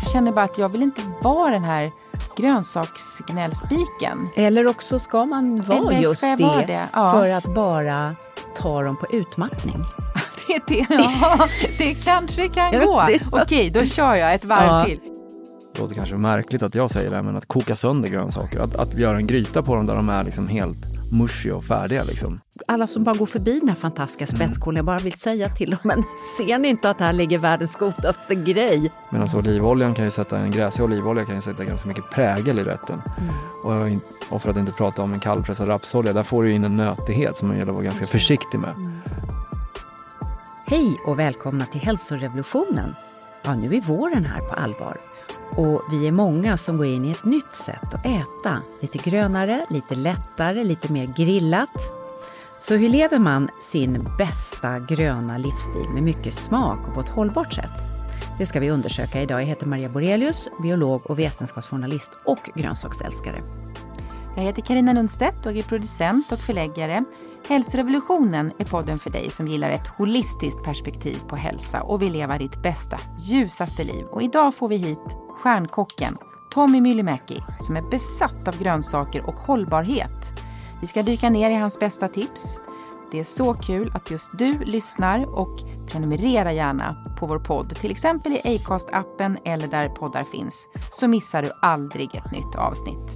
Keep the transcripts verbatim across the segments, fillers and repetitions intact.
känner bara att jag vill inte vara den här grönsaksgnällspiken. Eller också ska man vara Eller just ska jag det, vara det? Ja. för att bara ta dem på utmattning. Det är det, ja. Det kanske kan Ja, gå. det- Okej, då kör jag ett varv Ja. till. Det låter kanske märkligt att jag säger det, men att koka sönder grönsaker. Att, att göra en gryta på dem där de är liksom helt mushy och färdiga. Liksom. Alla som bara går förbi den här fantastiska spetskålen, jag bara vill säga till dem, men ser ni inte att här ligger världens godaste grej? Men alltså olivoljan kan ju sätta, en gräsig olivolja kan ju sätta ganska mycket prägel i rätten. Mm. Och, jag, in- och för att inte prata om en kallpressad rapsolja, där får du in en nötighet som man gäller att vara ganska försiktig med. Mm. Hej och välkomna till hälsorevolutionen. Ja, nu är våren här på allvar. Och vi är många som går in i ett nytt sätt att äta. Lite grönare, lite lättare, lite mer grillat. Så hur lever man sin bästa gröna livsstil med mycket smak och på ett hållbart sätt? Det ska vi undersöka idag. Jag heter Maria Borelius, biolog och vetenskapsjournalist och grönsaksälskare. Jag heter Carina Lundstedt och är producent och förläggare. Hälsorevolutionen är podden för dig som gillar ett holistiskt perspektiv på hälsa och vill leva ditt bästa, ljusaste liv. Och idag får vi hit stjärnkocken Tommy Myllymäki som är besatt av grönsaker och hållbarhet. Vi ska dyka ner i hans bästa tips. Det är så kul att just du lyssnar och prenumerera gärna på vår podd. Till exempel i Acast-appen eller där poddar finns. Så missar du aldrig ett nytt avsnitt.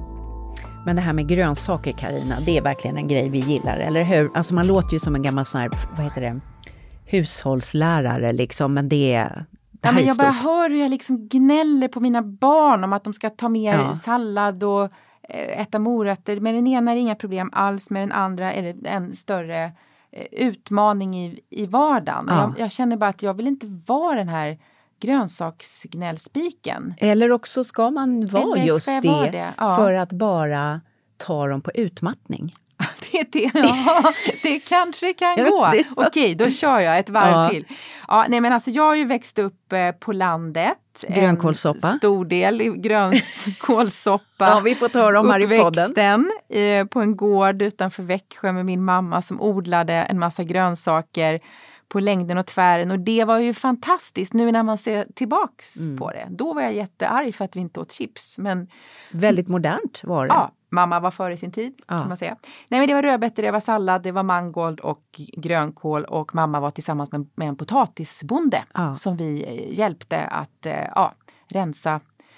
Men det här med grönsaker, Carina, det är verkligen en grej vi gillar, eller hur? Alltså man låter ju som en gammal sån här, vad heter det, hushållslärare liksom, men det är... Det ja, men jag stort. bara hör hur jag liksom gnäller på mina barn om att de ska ta mer Ja. sallad och äta morötter. Med den ena är det inga problem alls, med den andra är det en större eh, utmaning i, i vardagen. Ja. Jag, jag känner bara att jag vill inte vara den här grönsaksgnällspiken. Eller också ska man vara Eller just ska jag det, vara det? Ja. för att bara ta dem på utmattning. Det är det, ja, det kanske kan Ja, gå. det- Okej, då kör jag ett varv Ja. till. Ja, nej men alltså jag har ju växt upp eh, på landet. Grönkålssoppa. En stor del i grönkålssoppa. Ja, vi får ta dem här i podden. Uppväxten eh, på en gård utanför Växjö med min mamma som odlade en massa grönsaker på längden och tvären. Och det var ju fantastiskt nu när man ser tillbaks Mm. på det. Då var jag jättearg för att vi inte åt chips. Men Väldigt modernt var det. ja, mamma var före sin tid Ja. kan man säga. Nej men det var rödbetor, det var sallad, det var mangold och grönkål. Och mamma var tillsammans med, med en potatisbonde Ja. som vi eh, hjälpte att eh, ja, rensa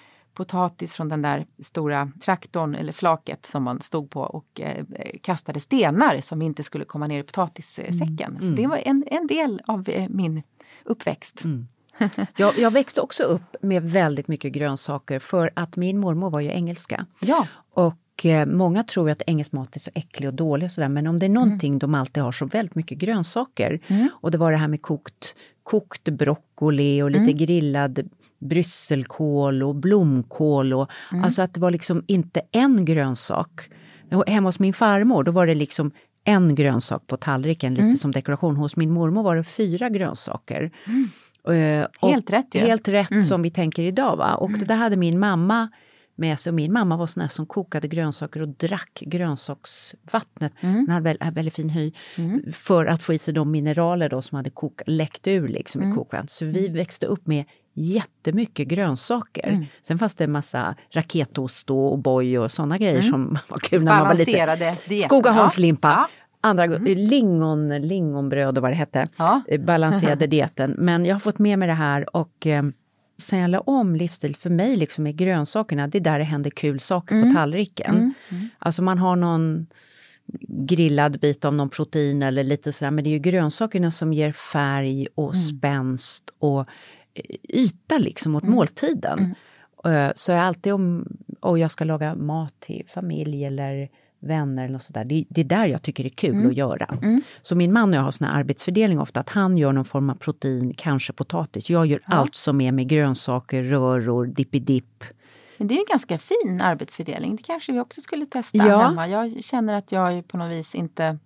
potatis från den där stora traktorn eller flaket som man stod på och eh, kastade stenar som inte skulle komma ner i potatissäcken. Mm. Så Mm. det var en, en del av eh, min uppväxt. Mm. Jag, jag växte också upp med väldigt mycket grönsaker för att min mormor var ju engelska. Ja. Och eh, många tror ju att engelsk mat är så äcklig och dålig och sådär. Men om det är någonting mm. de alltid har så väldigt mycket grönsaker. Mm. Och det var det här med kokt, kokt broccoli och lite mm. grillad brysselkål och blomkål. Och, mm. Alltså att det var liksom inte en grönsak. Hemma hos min farmor då var det liksom en grönsak på tallriken. Lite mm. som dekoration. Hos min mormor var det fyra grönsaker. Mm. Uh, helt rätt ju. Helt rätt mm. som vi tänker idag va. Och mm. det där hade min mamma med sig. Och min mamma var sån här som kokade grönsaker och drack grönsaksvattnet. Mm. Hon hade väldigt, väldigt fin hy. Mm. För att få i sig de mineraler då som hade kok, läckt ur liksom mm. i kokvatten. Så vi växte upp med jättemycket grönsaker. Mm. Sen fanns det en massa raketost och boy och sådana grejer mm. som var kul när man var lite. Skogaholmslimpa. Ja. Andra mm. lingon, lingonbröd och vad det hette. Ja. Balanserade dieten. Men jag har fått med mig det här och eh, sen jag la om livsstil för mig liksom med grönsakerna. Det är där det händer kul saker mm. på tallriken. Mm. Mm. Alltså man har någon grillad bit av någon protein eller lite sådär. Men det är ju grönsakerna som ger färg och mm. spänst och yta liksom åt mm. måltiden. Mm. Så jag alltid om och jag ska laga mat till familj eller vänner eller sådär. Det, det är där jag tycker det är kul mm. att göra. Mm. Så min man och jag har sån här arbetsfördelning ofta att han gör någon form av protein, kanske potatis. Jag gör ja. allt som är med grönsaker, röror, dippidipp. Men det är ju en ganska fin arbetsfördelning. Det kanske vi också skulle testa ja. hemma. Jag känner att jag på något vis inte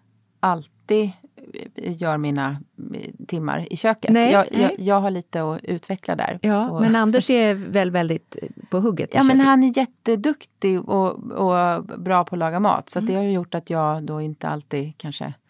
alltid gör mina timmar i köket. Nej, jag, nej. Jag, jag har lite att utveckla där. Ja, och, men Anders så, är väl väldigt på hugget i Ja, köket. men han är jätteduktig och, och bra på att laga mat. Så mm. att det har ju gjort att jag då inte alltid kanske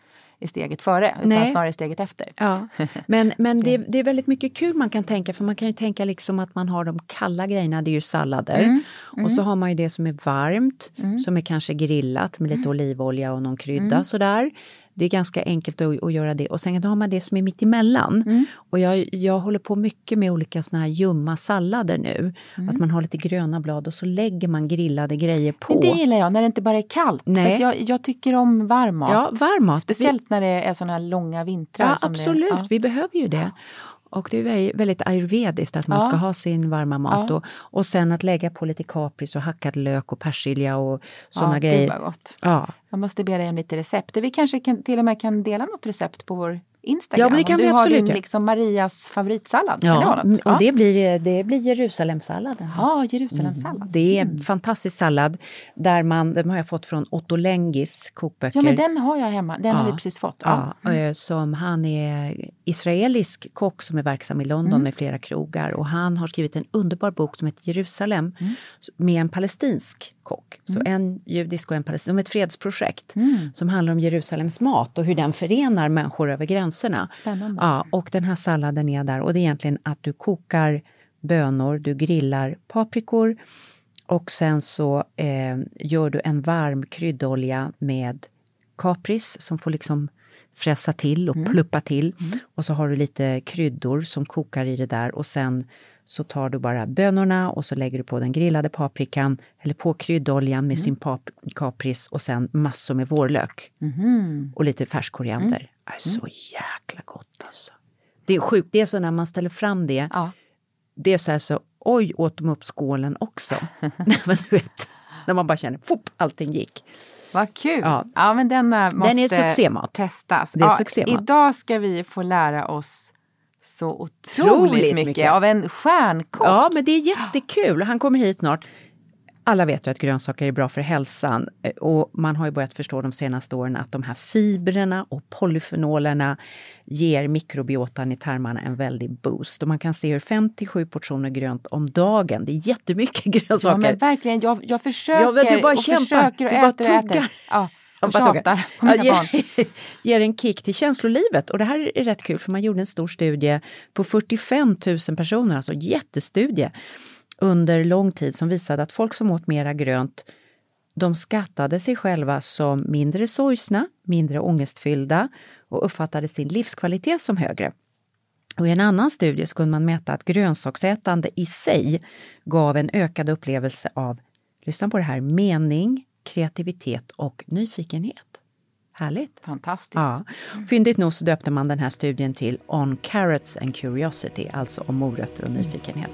är steget före, utan Nej. snarare steget efter. Ja. Men, men det, det är väldigt mycket kul man kan tänka, för man kan ju tänka liksom att man har de kalla grejerna, det är ju sallader. Mm. Mm. Och så har man ju det som är varmt, mm. som är kanske grillat med lite mm. olivolja och någon krydda mm. sådär. Det är ganska enkelt att, att göra det. Och sen har man det som är mitt emellan. Mm. Och jag, jag håller på mycket med olika såna här ljumma sallader nu. Mm. Att man har lite gröna blad och så lägger man grillade grejer på. Men det gillar jag när det inte bara är kallt. Nej. För jag, jag tycker om varm mat. Ja, varm mat. Speciellt vi... när det är såna här långa vintrar. Ja, som absolut. Det, ja. Vi behöver ju det. Och det är väldigt ayurvediskt att man ja. ska ha sin varma mat. Ja. Och, och sen att lägga på lite kapris och hackad lök och persilja och sådana ja, grejer. Det var gott. Ja. Jag måste be dig om lite recept. Vi kanske kan, till och med kan dela något recept på vår Instagram. Ja, men det kan om vi du absolut har din, liksom Marias favoritsallad. Ja, kan det och det blir, det blir Jerusalemsalladen. Ja, Jerusalemsallad. Mm. Det är en mm. fantastisk sallad där man, den har jag fått från Otto Lengis kokböcker. Ja, men den har jag hemma. Den ja. har vi precis fått. Ja, ja mm. som han är israelisk kock som är verksam i London mm. med flera krogar. Och han har skrivit en underbar bok som heter Jerusalem mm. med en palestinsk kock. Så mm. en judisk och en palestinsk, som ett fredsprojekt mm. som handlar om Jerusalems mat och hur den förenar människor över gränserna. Spännande. Ja, och den här salladen är där och det är egentligen att du kokar bönor, du grillar paprikor och sen så eh, gör du en varm kryddolja med kapris som får liksom fräsa till och mm. pluppa till. Mm. Och så har du lite kryddor som kokar i det där och sen så tar du bara bönorna och så lägger du på den grillade paprikan eller på kryddoljan med mm. sin pap- kapris och sen massor med vårlök. Mm. Och lite färsk koriander. Mm. Det är så jäkla gott alltså. Det är sjukt, det är så när man ställer fram det. Ja. Det är så här så, oj åt de upp skålen också. Men du vet, när man bara känner, fopp, allting gick. Vad kul. Ja, ja men den måste den är succémat. testas. Det är ja, succémat. Idag ska vi få lära oss så otroligt, otroligt mycket, mycket av en stjärnkock. Ja, men det är jättekul. Han kommer hit snart. Alla vet ju att grönsaker är bra för hälsan. Och man har ju börjat förstå de senaste åren att de här fibrerna och polyfenolerna ger mikrobiotan i tarmarna en väldig boost. Och man kan se hur fem till sju portioner grönt om dagen. Det är jättemycket grönsaker. Ja, men verkligen. Jag, jag försöker ja, men du bara och kämpar. försöker och du äter bara och äter. Ja. Och tjatar på mina ja, barn. Ger en kick till känslolivet. Och det här är rätt kul för man gjorde en stor studie på fyrtiofem tusen personer, alltså jättestudie under lång tid som visade att folk som åt mera grönt, de skattade sig själva som mindre sorgsna, mindre ångestfyllda och uppfattade sin livskvalitet som högre. Och i en annan studie så kunde man mäta att grönsaksätande i sig gav en ökad upplevelse av, lyssna på det här, mening, kreativitet och nyfikenhet. Härligt. Fantastiskt. Ja. Fyndigt nog så döpte man den här studien till On Carrots and Curiosity, alltså om morötter och nyfikenhet.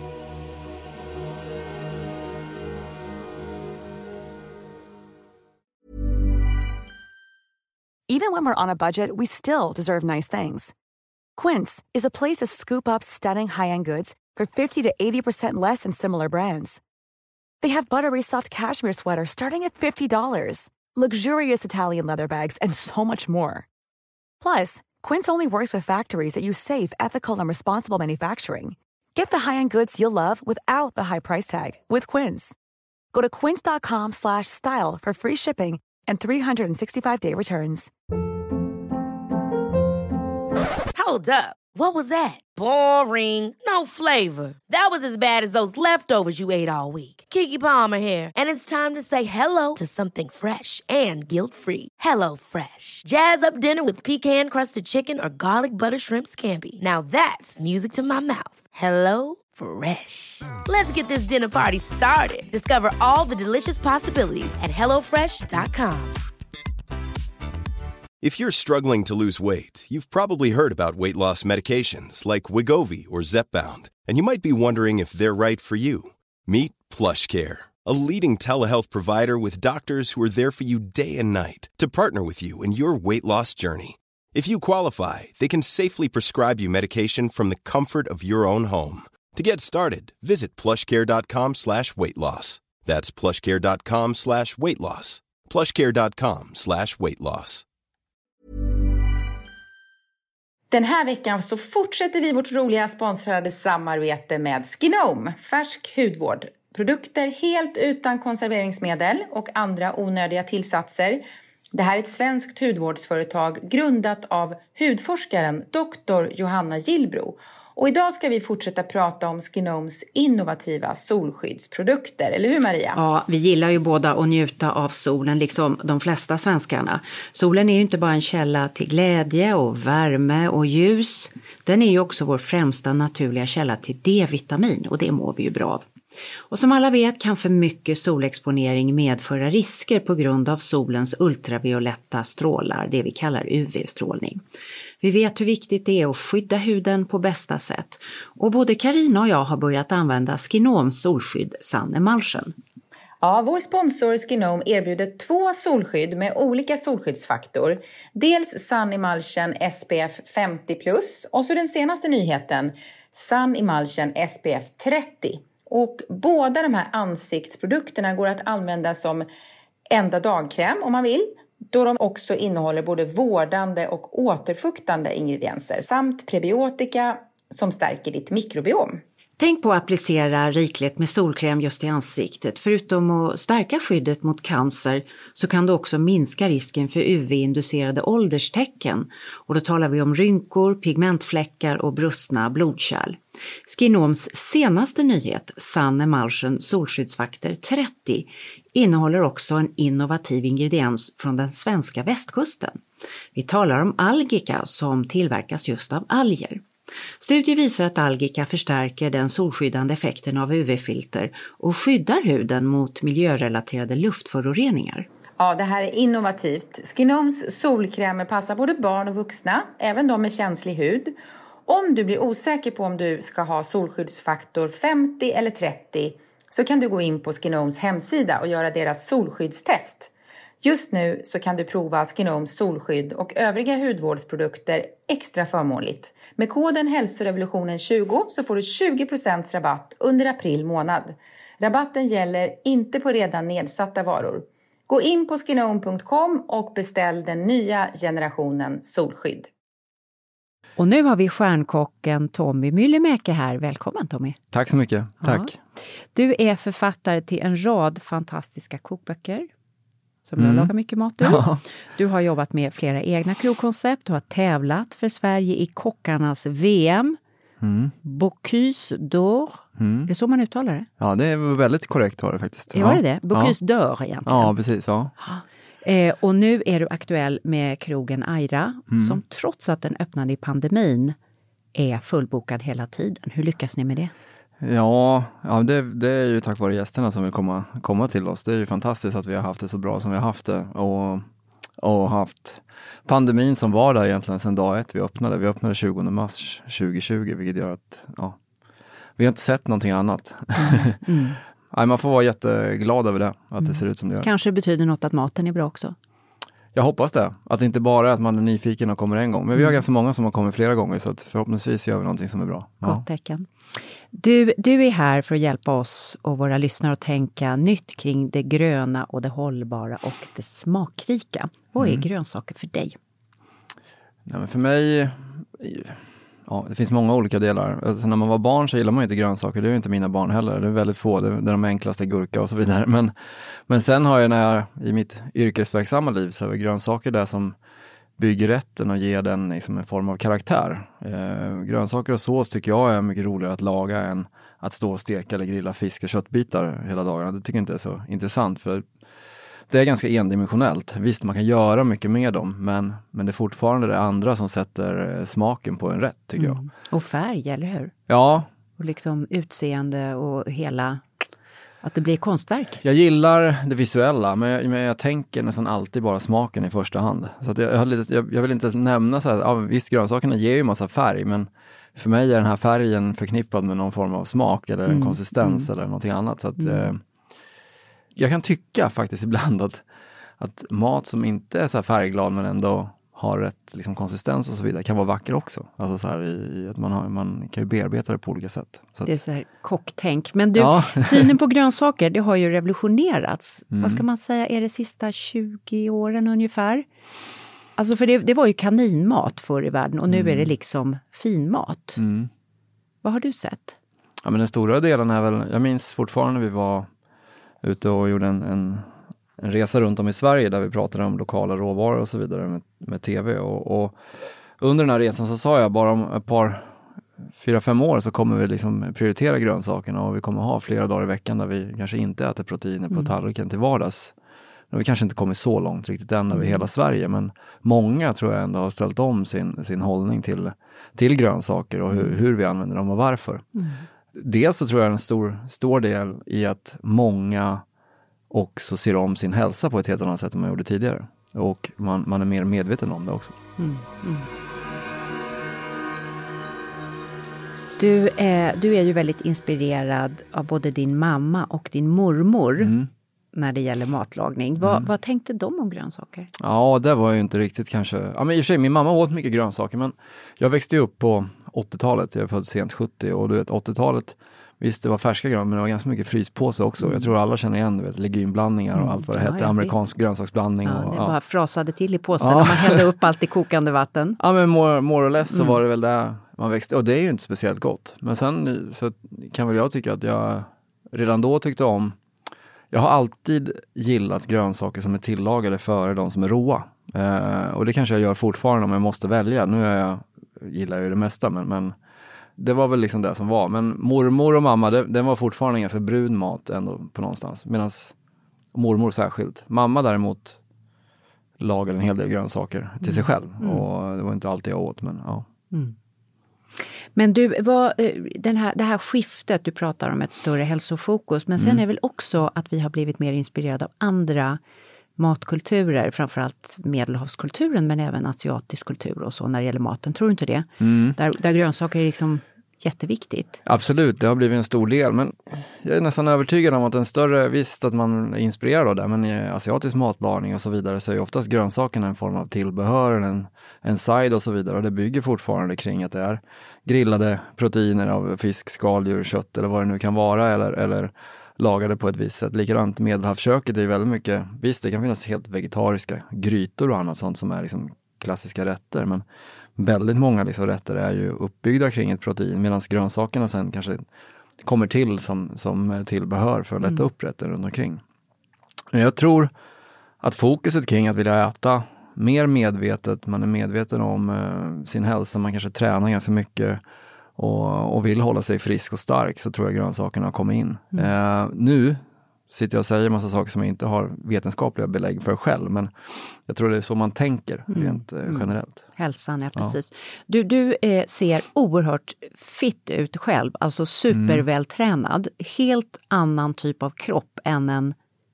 Even when we're on a budget, we still deserve nice things. Quince is a place to scoop up stunning high-end goods for fifty to eighty percent less than similar brands. They have buttery soft cashmere sweaters starting at fifty dollars, luxurious Italian leather bags, and so much more. Plus, Quince only works with factories that use safe, ethical, and responsible manufacturing. Get the high-end goods you'll love without the high price tag with Quince. Go to quince.com slash style for free shipping and three sixty-five day returns. Hold up. What was that? Boring. No flavor. That was as bad as those leftovers you ate all week. Keke Palmer here, and it's time to say hello to something fresh and guilt-free. Hello Fresh. Jazz up dinner with pecan-crusted chicken or garlic butter shrimp scampi. Now that's music to my mouth. Hello Fresh. Let's get this dinner party started. Discover all the delicious possibilities at hello fresh dot com. If you're struggling to lose weight, you've probably heard about weight loss medications like Wegovy or Zepbound, and you might be wondering if they're right for you. Meet PlushCare, a leading telehealth provider with doctors who are there for you day and night to partner with you in your weight loss journey. If you qualify, they can safely prescribe you medication from the comfort of your own home. To get started, visit plushcare.com slash weight loss. That's plushcare.com slash weight loss. plushcare.com slash weight loss. Den här veckan så fortsätter vi vårt roliga sponsrade samarbete med Skinome, färsk hudvård. Produkter helt utan konserveringsmedel och andra onödiga tillsatser. Det här är ett svenskt hudvårdsföretag grundat av hudforskaren doktor Johanna Gillbro. Och idag ska vi fortsätta prata om Skinomes innovativa solskyddsprodukter. Eller hur, Maria? Ja, vi gillar ju båda att njuta av solen liksom de flesta svenskarna. Solen är ju inte bara en källa till glädje och värme och ljus. Den är ju också vår främsta naturliga källa till D-vitamin och det mår vi ju bra av. Och som alla vet kan för mycket solexponering medföra risker på grund av solens ultravioletta strålar, det vi kallar U V-strålning. Vi vet hur viktigt det är att skydda huden på bästa sätt. Och både Carina och jag har börjat använda Skinomes solskydd Sun Emulsion. Ja, vår sponsor Skinome erbjuder två solskydd med olika solskyddsfaktor. Dels Sun Emulsion S P F femtio plus och så den senaste nyheten Sun Emulsion S P F trettio. Och båda de här ansiktsprodukterna går att använda som enda dagkräm om man vill. Då de också innehåller både vårdande och återfuktande ingredienser samt prebiotika som stärker ditt mikrobiom. Tänk på att applicera rikligt med solkräm just i ansiktet. Förutom att stärka skyddet mot cancer så kan det också minska risken för U V-inducerade ålderstecken. Och då talar vi om rynkor, pigmentfläckar och brustna blodkärl. Skinomes senaste nyhet, Sun Emulsion solskyddsfaktor trettio, innehåller också en innovativ ingrediens från den svenska västkusten. Vi talar om algika som tillverkas just av alger. Studier visar att algika förstärker den solskyddande effekten av U V-filter och skyddar huden mot miljörelaterade luftföroreningar. Ja, det här är innovativt. Skinomes solkrämer passar både barn och vuxna, även de med känslig hud. Om du blir osäker på om du ska ha solskyddsfaktor femtio eller trettio så kan du gå in på Skinomes hemsida och göra deras solskyddstest. Just nu så kan du prova Skinomes solskydd och övriga hudvårdsprodukter extra förmånligt. Med koden hälsorevolutionen tjugo så får du tjugo procent rabatt under april månad. Rabatten gäller inte på redan nedsatta varor. Gå in på skinome punkt com och beställ den nya generationen solskydd. Och nu har vi stjärnkocken Tommy Myllymäki här. Välkommen Tommy. Tack så mycket, tack. Ja. Du är författare till en rad fantastiska kokböcker. Som mm. du lagar mycket mat du. Ja. Du har jobbat med flera egna krogkoncept. Du har tävlat för Sverige i kockarnas V M. Mm. Bocuse d'Or. Mm. Det är så man uttalar det? Ja, det är väldigt korrekt var det faktiskt. Ja, var det det? Bocuse ja. d'Or egentligen. Ja, precis. Ja. Eh, och nu är du aktuell med krogen Aira. Mm. Som trots att den öppnade i pandemin är fullbokad hela tiden. Hur lyckas ni med det? Ja, ja det, det är ju tack vare gästerna som vill komma, komma till oss. Det är ju fantastiskt att vi har haft det så bra som vi har haft det. Och, och haft pandemin som var där egentligen sedan dag ett vi öppnade. Vi öppnade tjugonde mars tjugohundratjugo, vilket gör att ja, vi har inte sett någonting annat. Mm. Mm. Nej, man får vara jätteglad över det, att mm. det ser ut som det gör. Kanske betyder något att maten är bra också. Jag hoppas det. Att det inte bara är att man är nyfiken och kommer en gång. Men vi har mm. ganska många som har kommit flera gånger, så att förhoppningsvis gör vi någonting som är bra. Gott ja. tecken. Du, du är här för att hjälpa oss och våra lyssnare att tänka nytt kring det gröna och det hållbara och det smakrika. Vad är mm. grönsaker för dig? Ja, men för mig, ja, det finns många olika delar. Alltså, när man var barn så gillar man inte grönsaker. Det är ju inte mina barn heller. Det är väldigt få. Det är de enklaste, gurka och så vidare. Men, men sen har jag när jag, i mitt yrkesverksamma liv så är grönsaker där som bygger rätten och ger den liksom en form av karaktär. Eh, grönsaker och sås tycker jag är mycket roligare att laga än att stå och steka eller grilla fisk och köttbitar hela dagarna. Det tycker jag inte är så intressant, för det är ganska endimensionellt. Visst, man kan göra mycket med dem, men, men det är fortfarande det andra som sätter smaken på en rätt, tycker mm. jag. Och färg, eller hur? Ja. Och liksom utseende och hela, att det blir konstverk. Jag gillar det visuella, men jag, men jag tänker nästan alltid bara smaken i första hand. Så att jag, jag, har lite, jag, jag vill inte nämna så här, ja, visst, grönsakerna ger ju massa färg, men för mig är den här färgen förknippad med någon form av smak eller en mm. konsistens mm. eller någonting annat. Så att mm. eh, jag kan tycka faktiskt ibland att, att mat som inte är så här färgglad men ändå har rätt liksom, konsistens och så vidare kan vara vacker också. Alltså så här i, att man, har, man kan ju bearbeta det på olika sätt. Så att, det är så här kocktänk. Men du, ja. synen på grönsaker, det har ju revolutionerats. Mm. Vad ska man säga, är det sista tjugo åren ungefär? Alltså för det, det var ju kaninmat förr i världen och nu mm. är det liksom finmat. Mm. Vad har du sett? Ja, men den stora delen är väl, jag minns fortfarande vi var ute och gjorde en, en, en resa runt om i Sverige där vi pratade om lokala råvaror och så vidare med, med tv. Och, och under den här resan så sa jag bara om ett par, fyra, fem år så kommer vi liksom prioritera grönsakerna och vi kommer ha flera dagar i veckan där vi kanske inte äter proteiner på mm. tallriken till vardags. Vi kanske inte kommit så långt riktigt än över hela Sverige, men många tror jag ändå har ställt om sin, sin hållning till, till grönsaker och hur, hur vi använder dem och varför. Mm. Dels så tror jag en stor, stor del i att många också ser om sin hälsa på ett helt annat sätt än man gjorde tidigare. Och man, man är mer medveten om det också. Mm. Mm. Du, är, du är ju väldigt inspirerad av både din mamma och din mormor. Mm. När det gäller matlagning. Vad, mm. vad tänkte de om grönsaker? Ja, det var ju inte riktigt kanske... Ja, men i och för sig, min mamma åt mycket grönsaker, men jag växte ju upp på åttiotalet. Jag är född sent sjuttio och du vet, åttiotalet, visst det var färska grönsaker, men det var ganska mycket fryspåse också. Mm. Jag tror alla känner igen, du vet, legumblandningar och mm. allt vad det ja, hette. Ja, amerikansk visst. grönsaksblandning. Ja, och, det ja. bara frasade till i påsen ja. och man hällde upp allt i kokande vatten. Ja, men more, more or less så mm. var det väl där man växte. Och det är ju inte speciellt gott. Men sen så kan väl jag tycka att jag redan då tyckte om Jag har alltid gillat grönsaker som är tillagade före de som är råa. Eh, och det kanske jag gör fortfarande om jag måste välja. Nu är jag, gillar jag ju det mesta, men, men det var väl liksom det som var. Men mormor och mamma, det, det var fortfarande en ganska brun mat ändå på någonstans. Medan mormor särskilt. Mamma däremot lagade en hel del grönsaker till sig själv. Mm. Och det var inte alltid jag åt, men ja. Mm. Men du, vad, den här, det här skiftet, du pratar om ett större hälsofokus, men sen mm. är väl också att vi har blivit mer inspirerade av andra matkulturer, framförallt medelhavskulturen men även asiatisk kultur och så när det gäller maten, tror du inte det? Mm. Där, där grönsaker är liksom jätteviktigt. Absolut, det har blivit en stor del, men jag är nästan övertygad om att en större, visst att man är inspirerad av det, men i asiatisk matlagning och så vidare så är ju oftast grönsakerna en form av tillbehör, en, en side och så vidare, och det bygger fortfarande kring att det är grillade proteiner av fisk, skaldjur, kött eller vad det nu kan vara, eller, eller lagade på ett visst sätt. Likadant medelhavsköket är ju väldigt mycket, visst det kan finnas helt vegetariska grytor och annat sånt som är liksom klassiska rätter, men väldigt många liksom rätter är ju uppbyggda kring ett protein, medan grönsakerna sen kanske kommer till som, som tillbehör för att lätta mm. upp rätter runt omkring. Men jag tror att fokuset kring att vilja äta mer medvetet, man är medveten om uh, sin hälsa, man kanske tränar ganska mycket och, och vill hålla sig frisk och stark, så tror jag grönsakerna har kommit in. Mm. Uh, nu sitter jag och säger en massa saker som jag inte har vetenskapliga belägg för själv, men jag tror det är så man tänker mm. rent uh, generellt. Hälsan, ja precis. Ja. Du, du eh, ser oerhört fit ut själv, alltså supervältränad, mm. helt annan typ av kropp än en,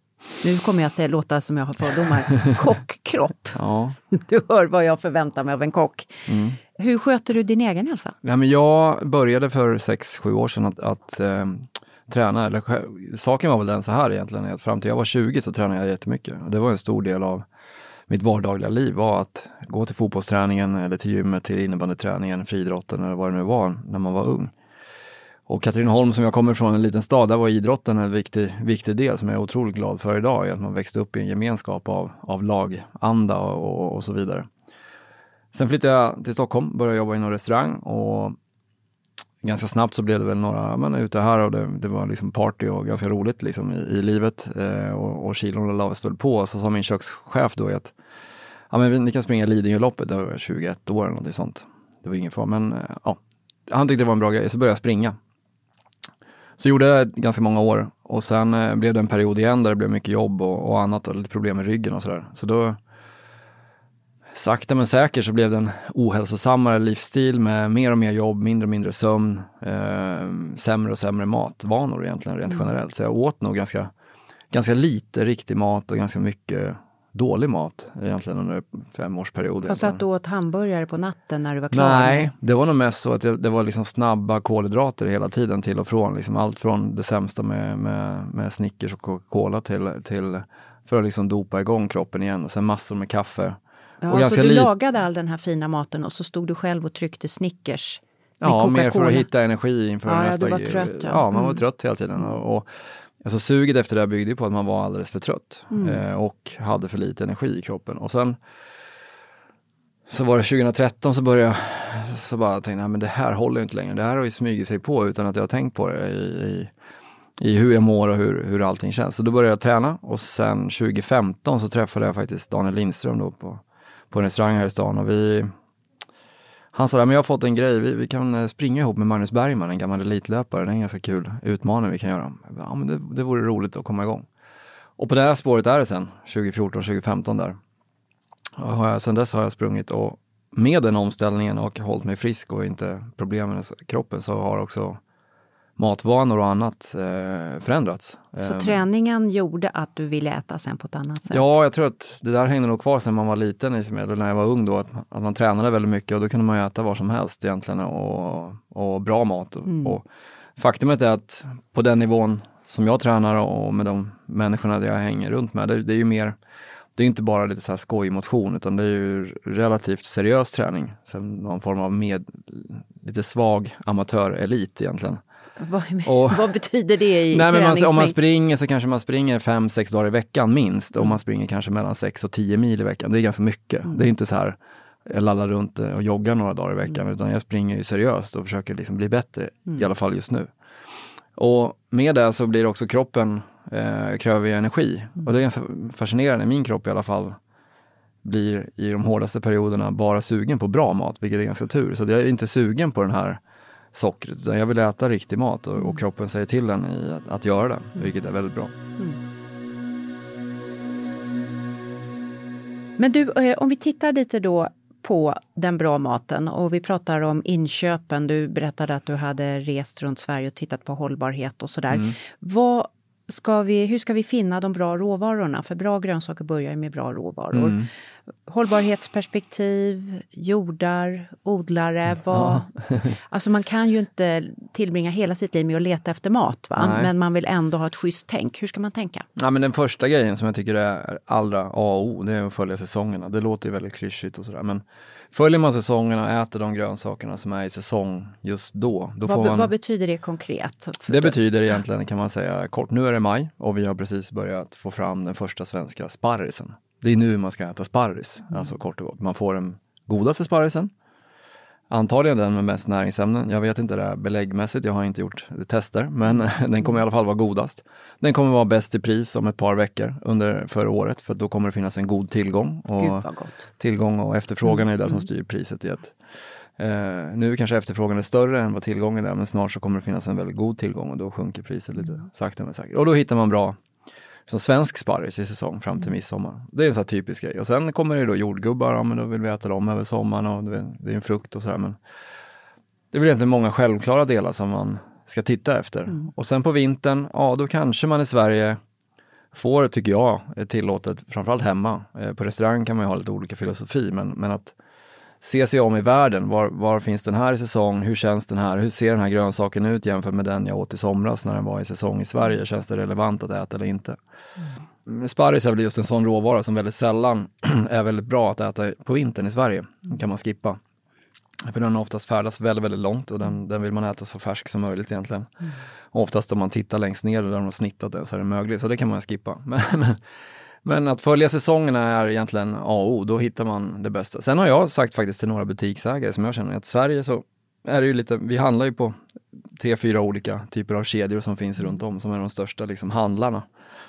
nu kommer jag säga, låta som jag har fördomar, kockkropp. Ja. Du hör vad jag förväntar mig av en kock. Mm. Hur sköter du din egen hälsa? Ja, men jag började för sex sju år sedan att, att eh, träna. Eller, saken var väl den så här egentligen, att fram till jag var tjugo så tränade jag jättemycket. Det var en stor del av mitt vardagliga liv, var att gå till fotbollsträningen eller till gymmet, till innebandyträningen, friidrotten eller vad det nu var när man var ung. Och Katrineholm, som jag kommer från, en liten stad, där var idrotten en viktig, viktig del som jag är otroligt glad för idag, är att man växte upp i en gemenskap av, av laganda och, och, och så vidare. Sen flyttade jag till Stockholm, började jobba inom restaurang och ganska snabbt så blev det väl några, man är ute här och det, det var liksom party och ganska roligt liksom i, i livet eh, och, och kilon lades väl på. Så sa min kökschef då att ja, men ni kan springa Lidingöloppet, det var tjugoett år eller något sånt. Det var ingen fara, men eh, ja, han tyckte det var en bra grej, så började jag springa. Så gjorde jag det ganska många år och sen eh, blev det en period igen där det blev mycket jobb och, och annat och lite problem med ryggen och sådär. Så då sakta men säkert så blev det en ohälsosammare livsstil med mer och mer jobb, mindre och mindre sömn, eh, sämre och sämre matvanor egentligen rent mm. generellt. Så jag åt nog ganska, ganska lite riktig mat och ganska mycket dålig mat egentligen under femårsperioden. Och satt du åt hamburgare på natten när du var klar? Nej, det var nog mest så att det, det var liksom snabba kolhydrater hela tiden till och från. Liksom allt från det sämsta med, med, med Snickers och Coca-Cola till, till för att liksom dopa igång kroppen igen. Och sen massor med kaffe. Ja, och så du li- lagade all den här fina maten och så stod du själv och tryckte Snickers med Ja, Coca-Cola. Mer för att hitta energi inför ja, nästa. Ja, du var trött. Ja, ja man mm. var trött hela tiden. Och, och alltså suget efter det här byggde på att man var alldeles för trött mm. eh, och hade för lite energi i kroppen. Och sen så var det tjugohundratretton så började jag så bara tänkte, nej men det här håller inte längre. Det här har ju smugit sig på utan att jag har tänkt på det i, i i hur jag mår och hur, hur allting känns. Så då började jag träna och sen tjugo femton så träffade jag faktiskt Daniel Lindström då på, på en restaurang här i stan och vi han sa, men jag har fått en grej, vi, vi kan springa ihop med Magnus Bergman, en gammal elitlöpare, det är en ganska kul utmaning vi kan göra. Ja, men det, det vore roligt att komma igång. Och på det här spåret är det sen, tjugo fjorton tjugo femton där. Och jag, sen dess har jag sprungit och med den omställningen och hållit mig frisk och inte problem med kroppen så har också matvanor och annat eh, förändrats. Så eh, träningen gjorde att du ville äta sen på ett annat sätt? Ja, jag tror att det där hängde nog kvar sen man var liten, eller när jag var ung då, att, att man tränade väldigt mycket och då kunde man äta var som helst egentligen och, och bra mat. Mm. Och faktumet är att på den nivån som jag tränar och med de människorna där jag hänger runt med, det, det är ju mer, det är inte bara lite så här skojmotion utan det är ju relativt seriös träning. Så någon form av med, lite svag amatörelit egentligen. Vad, och, vad betyder det i nej, men man, träningsmängd? om man springer så kanske man springer fem, sex dagar i veckan minst. Och man springer kanske mellan sex och tio mil i veckan. Det är ganska mycket. Mm. Det är inte så här, jag lallar runt och joggar några dagar i veckan. Mm. Utan jag springer ju seriöst och försöker liksom bli bättre. Mm. I alla fall just nu. Och med det så blir också kroppen eh, kräver energi. Mm. Och det är ganska fascinerande. Min kropp i alla fall blir i de hårdaste perioderna bara sugen på bra mat. Vilket är ganska tur. Så jag är inte sugen på den här sockret, utan jag vill äta riktig mat och, mm. och kroppen säger till en i att, att göra det, vilket är väldigt bra. Mm. Men du, om vi tittar lite då på den bra maten och vi pratar om inköpen, du berättade att du hade rest runt Sverige och tittat på hållbarhet och sådär. Mm. Vad ska vi, hur ska vi finna de bra råvarorna? För bra grönsaker börjar ju med bra råvaror. Mm. Hållbarhetsperspektiv, jordar, odlare, vad... Ja. Alltså man kan ju inte tillbringa hela sitt liv med att leta efter mat, va? Men man vill ändå ha ett schysst tänk. Hur ska man tänka? Ja, men den första grejen som jag tycker är allra A och O, det är att följa säsongerna. Det låter ju väldigt klyschigt och sådär, men följer man säsongerna och äter de grönsakerna som är i säsong just då. då vad, får man... vad betyder det konkret? Det du... betyder egentligen, kan man säga kort, nu är det maj och vi har precis börjat få fram den första svenska sparrisen. Det är nu man ska äta sparris, mm. alltså kort och gott. Man får den godaste sparrisen. Antagligen den med mest näringsämnen. Jag vet inte det här beläggmässigt, jag har inte gjort tester. Men den kommer i alla fall vara godast. Den kommer vara bäst i pris om ett par veckor under förra året. För då kommer det finnas en god tillgång. Och Gud vad gott. Tillgång och efterfrågan mm. är det som styr priset i ett. Eh, nu kanske efterfrågan är större än vad tillgången är. Men snart så kommer det finnas en väldigt god tillgång. Och då sjunker priset lite sakta men säkert. Och då hittar man bra som svensk sparris i säsong fram till midsommar. Det är en sån här typisk grej. Och sen kommer det då jordgubbar, ja, men då vill vi äta dem över sommaren och det är en frukt och sådär. Men det är väl egentligen många självklara delar som man ska titta efter. Mm. Och sen på vintern, ja då kanske man i Sverige får, tycker jag, är tillåtet, framförallt hemma. Eh, på restaurang kan man ju ha lite olika filosofi, men, men att se sig om i världen. Var, var finns den här i säsong? Hur känns den här? Hur ser den här grönsaken ut jämfört med den jag åt i somras när den var i säsong i Sverige? Känns det relevant att äta eller inte? Mm. Sparris är väl just en sån råvara som väldigt sällan är väldigt bra att äta på vintern i Sverige. Den kan man skippa. För den oftast färdas väldigt, väldigt långt och den, den vill man äta så färsk som möjligt egentligen. Mm. Och oftast om man tittar längst ner där de har snittat den så är det mögligt. Så det kan man skippa. Men, men, men att följa säsongerna är egentligen A och O. Då hittar man det bästa. Sen har jag sagt faktiskt till några butiksägare som jag känner att i Sverige så är det ju lite, vi handlar ju på tre, fyra olika typer av kedjor som finns runt om. Som är de största liksom handlarna.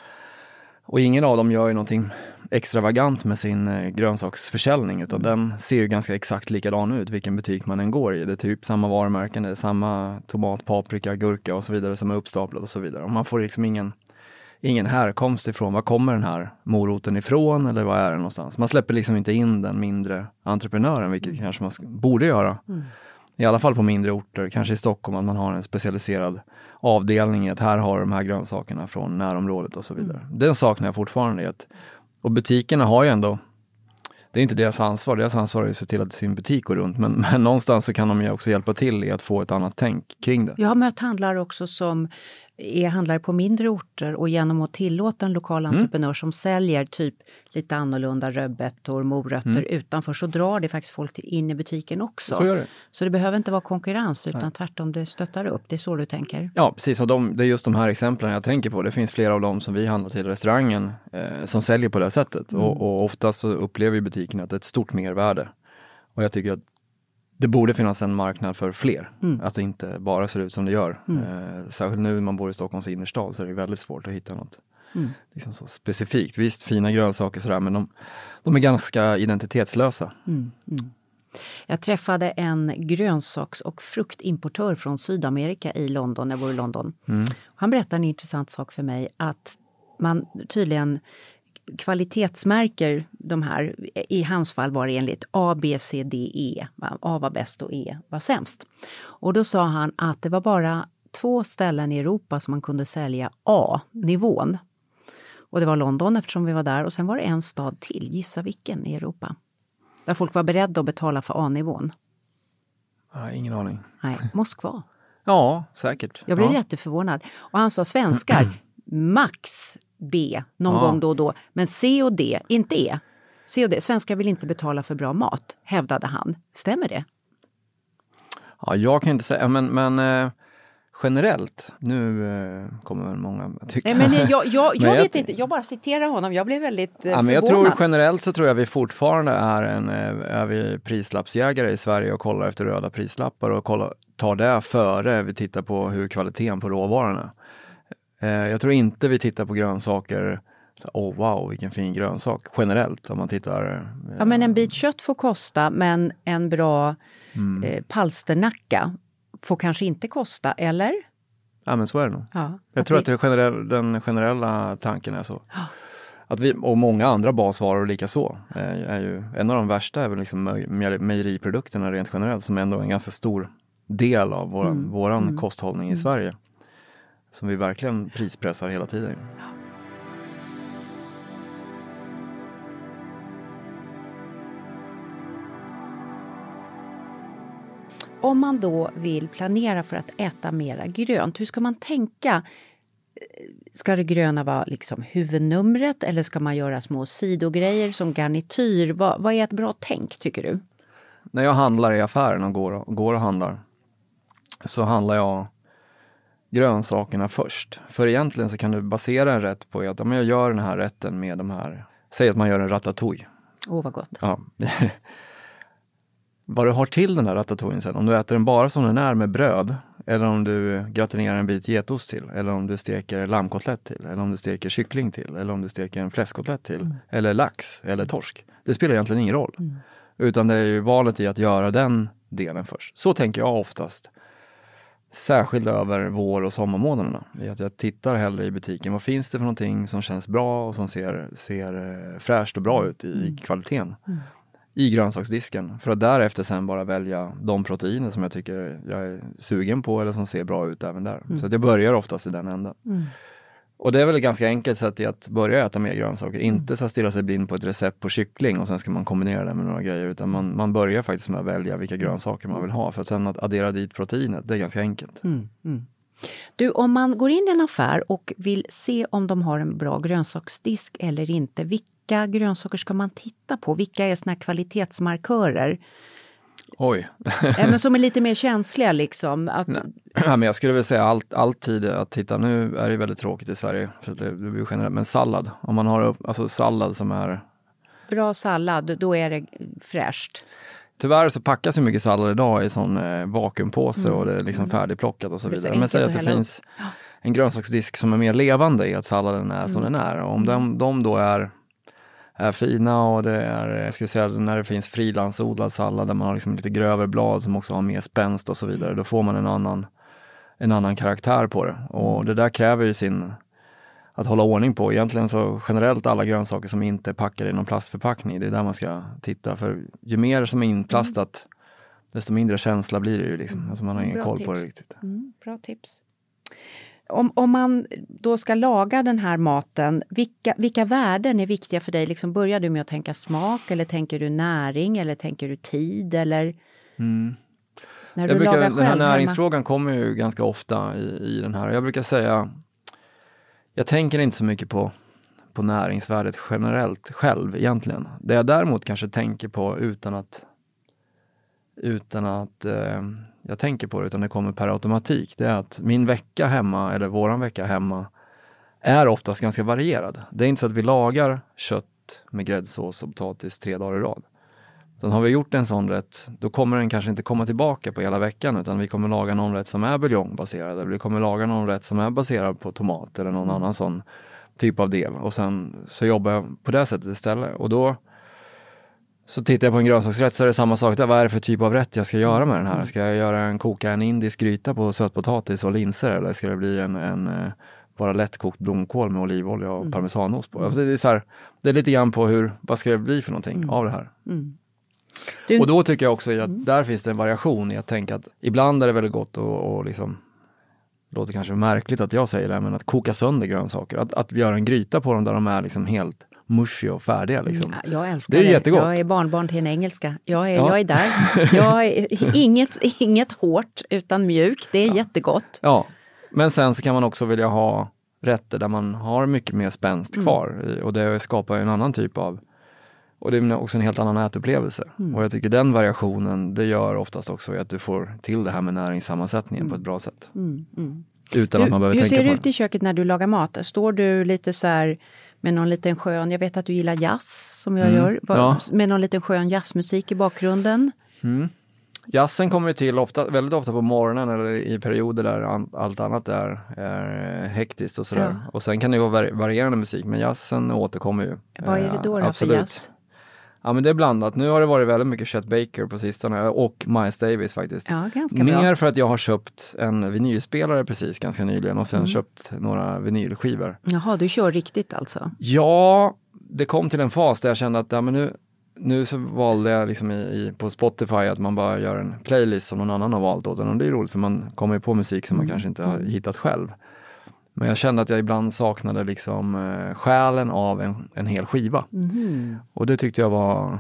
Och ingen av dem gör ju någonting extravagant med sin eh, grönsaksförsäljning. Utan mm. den ser ju ganska exakt likadan ut vilken butik man än går i. Det är typ samma varumärken, det är samma tomat, paprika, gurka och så vidare som är uppstaplat och så vidare. Och man får liksom ingen, ingen härkomst ifrån. Var kommer den här moroten ifrån eller vad är den någonstans? Man släpper liksom inte in den mindre entreprenören, vilket mm. kanske man sk- borde göra. Mm. I alla fall på mindre orter, kanske i Stockholm, att man har en specialiserad avdelning i att här har de här grönsakerna från närområdet och så vidare. Mm. Den saknar jag fortfarande i att, och butikerna har ju ändå, det är inte deras ansvar, deras ansvar är att se till att sin butik går runt, men, men någonstans så kan de ju också hjälpa till i att få ett annat tänk kring det. Jag har mött handlare också som är handlare på mindre orter och genom att tillåta en lokal entreprenör mm. som säljer typ lite annorlunda rödbetor, morötter mm. utanför, så drar det faktiskt folk in i butiken också. Så gör det. Så det behöver inte vara konkurrens utan Nej. tvärtom det stöttar upp. Det är så du tänker? Ja, precis. Och de, det är just de här exemplen jag tänker på. Det finns flera av dem som vi handlar till restaurangen eh, som säljer på det sättet. Mm. Och, och oftast så upplever ju butiken att det är ett stort mervärde. Och jag tycker att det borde finnas en marknad för fler. Mm. Att det inte bara ser ut som det gör. Mm. Eh, särskilt nu när man bor i Stockholms innerstad så är det väldigt svårt att hitta något Mm. liksom så specifikt. Visst, fina grönsaker sådär, men de, de är ganska identitetslösa. Mm. Mm. Jag träffade en grönsaks- och fruktimportör från Sydamerika i London, när jag var i London. Mm. Han berättade en intressant sak för mig, att man tydligen kvalitetsmärker de här, i hans fall var det enligt A, B, C, D, E. A var bäst och E var sämst. Och då sa han att det var bara två ställen i Europa som man kunde sälja A-nivån. Och det var London eftersom vi var där, och sen var det en stad till, gissa vilken i Europa. Där folk var beredda att betala för A-nivån. Ja, ingen aning. Nej, Moskva. Ja, säkert. Jag blev ja. jätteförvånad. Och han sa svenskar, max B någon Ja. gång då och då. Men C och D, inte E. C och D, svenskar vill inte betala för bra mat, hävdade han. Stämmer det? Ja, jag kan inte säga, men, men eh, generellt, nu eh, kommer väl många tycka. Nej, men jag, jag, jag, Men jag vet ty- inte, jag bara citerar honom. Jag blev väldigt eh, Ja, men jag förvånad. tror generellt så tror jag vi fortfarande är en eh, är vi prislappsjägare i Sverige och kollar efter röda prislappar och kollar, tar det före vi tittar på hur kvaliteten på råvarorna. Eh, jag tror inte vi tittar på grönsaker, så, oh wow vilken fin grönsak, generellt om man tittar. Eh, Ja, men en bit kött får kosta, men en bra mm. eh, palsternacka får kanske inte kosta, eller? Ja, men så är det nog. Ja, Jag tror vi- att det generell, den generella tanken är så. Att vi, och många andra basvaror lika så. Är, är ju, en av de värsta är väl liksom mej- mejeriprodukterna rent generellt, som ändå är en ganska stor del av vår, Mm. våran Mm. kosthållning i Mm. Sverige. Som vi verkligen prispressar hela tiden. Om man då vill planera för att äta mera grönt, hur ska man tänka? Ska det gröna vara liksom huvudnumret, eller ska man göra små sidogrejer som garnityr? Vad, vad är ett bra tänk, tycker du? När jag handlar i affären och går, och går och handlar, så handlar jag grönsakerna först. För egentligen så kan du basera en rätt på att om jag gör den här rätten med de här, säg att man gör en ratatouille. Åh, vad gott. Ja. Vad du har till den här ratatouillen sen, om du äter den bara som den är med bröd, eller om du gratinerar en bit getost till, eller om du steker lammkotlett till, eller om du steker kyckling till, eller om du steker en fläskkotlett till, Mm. eller lax, eller torsk. Det spelar egentligen ingen roll. Mm. Utan det är ju valet i att göra den delen först. Så tänker jag oftast. Särskilt över vår- och sommarmånaderna. I att jag tittar hellre i butiken. Vad finns det för någonting som känns bra och som ser, ser eh, fräscht och bra ut i Mm. kvaliteten. Mm. I grönsaksdisken. För att därefter sen bara välja de proteiner som jag tycker jag är sugen på eller som ser bra ut även där. Mm. Så att jag börjar oftast i den änden. Mm. Och det är väl ett ganska enkelt sätt i att börja äta mer grönsaker. Inte så att stirra sig blind på ett recept på kyckling och sen ska man kombinera det med några grejer. Utan man, man börjar faktiskt med att välja vilka grönsaker man vill ha. För att sen att addera dit proteinet, det är ganska enkelt. Mm. Mm. Du, om man går in i en affär och vill se om de har en bra grönsaksdisk eller inte, vilka grönsaker ska man titta på? Vilka är såna här kvalitetsmarkörer? Oj. Ja, men som är lite mer känsliga liksom. Att, Ja, men jag skulle väl säga allt, alltid att titta, nu är det väldigt tråkigt i Sverige. För det, det blir generellt, men sallad. Om man har upp- alltså sallad som är... bra sallad, då är det fräscht. Tyvärr så packas ju mycket sallad idag i sån eh, vakuumpåse Mm. och det är liksom Mm. färdigplockat och så Det är så vidare. Men säg att enkelt det att hälla finns en grönsaksdisk som är mer levande i att salladen är som Mm. den är. Och om de, de då är, är fina och det är, jag skulle säga när det finns frilansodlad sallad där man har liksom lite grövre blad som också har mer spänst och så vidare. Då får man en annan, en annan karaktär på det. Och det där kräver ju sin... att hålla ordning på. Egentligen så generellt alla grönsaker som inte är packade i någon plastförpackning, det är där man ska titta. För ju mer som är inplastat, desto mindre känsla blir det ju liksom. Alltså man har ingen Bra koll på det tips. riktigt. Mm, bra tips. Om, om man då ska laga den här maten, vilka, vilka värden är viktiga för dig? Liksom, börjar du med att tänka smak, eller tänker du näring, eller tänker du tid, eller Mm. när Jag du brukar, lagar den här själv hemma? näringsfrågan kommer ju ganska ofta i, i den här. Jag brukar säga, jag tänker inte så mycket på, på näringsvärdet generellt själv egentligen. Det jag däremot kanske tänker på utan att utan att eh, jag tänker på det, utan det kommer per automatik, det är att min vecka hemma, eller våran vecka hemma, är oftast ganska varierad. Det är inte så att vi lagar kött med gräddsås och potatis tre dagar i rad. Sen har vi gjort en sån rätt, då kommer den kanske inte komma tillbaka på hela veckan, utan vi kommer laga någon rätt som är buljongbaserad. Eller vi kommer laga någon rätt som är baserad på tomat eller någon mm. annan sån typ av del. Och sen så jobbar jag på det sättet istället. Och då så tittar jag på en grönsaksrätt, så är det samma sak där. Vad är det för typ av rätt jag ska göra med den här? Ska jag göra en, koka en indisk gryta på sötpotatis och linser? Eller ska det bli en, en bara lättkokt blomkål med olivolja och mm. parmesanost på? Alltså det, är så här, det är lite grann på hur, vad ska det bli för någonting mm. av det här? Mm. Du... Och då tycker jag också att mm. där finns det en variation i att tänka att ibland är det väldigt gott och, och liksom, låter kanske märkligt att jag säger det, men att koka sönder grönsaker. Att, att göra en gryta på dem där de är liksom helt mushy och färdiga. Liksom. Ja, jag älskar det. Är det. Jättegott. Jag är barnbarn till en engelska. Jag är, ja. jag är där. Jag är, inget, inget hårt utan mjukt. Det är ja. jättegott. Ja, men sen så kan man också vilja ha rätter där man har mycket mer spänst kvar. Mm. Och det skapar en annan typ av, och det är också en helt annan ätupplevelse. Mm. Och jag tycker den variationen, det gör oftast också att du får till det här med näringssammansättningen mm. på ett bra sätt. Mm. Mm. Utan du, att man behöver tänka på det. Hur ser det ut i köket när du lagar mat? Står du lite så här med någon liten skön, jag vet att du gillar jazz som jag mm. gör, ja. med någon liten skön jazzmusik i bakgrunden? Mm. Jazzen kommer ju till ofta, väldigt ofta på morgonen eller i perioder där an, allt annat är, är hektiskt och sådär. Ja. Och sen kan det ju vara varierande musik, men jazzen återkommer ju. Vad är det då, då för jazz? Ja, men det är blandat. Nu har det varit väldigt mycket Chet Baker på sistone och Miles Davis faktiskt. Ja, ganska Mer bra. för att jag har köpt en vinylspelare precis ganska nyligen och sen mm. köpt några vinylskivor. Jaha, du kör riktigt alltså? Ja, det kom till en fas där jag kände att ja, men nu, nu så valde jag liksom i, i, på Spotify att man bara gör en playlist som någon annan har valt åt den. Och det är roligt för man kommer ju på musik som mm. man kanske inte har hittat själv. Men jag kände att jag ibland saknade liksom eh, själen av en, en hel skiva. Mm. Och det tyckte jag var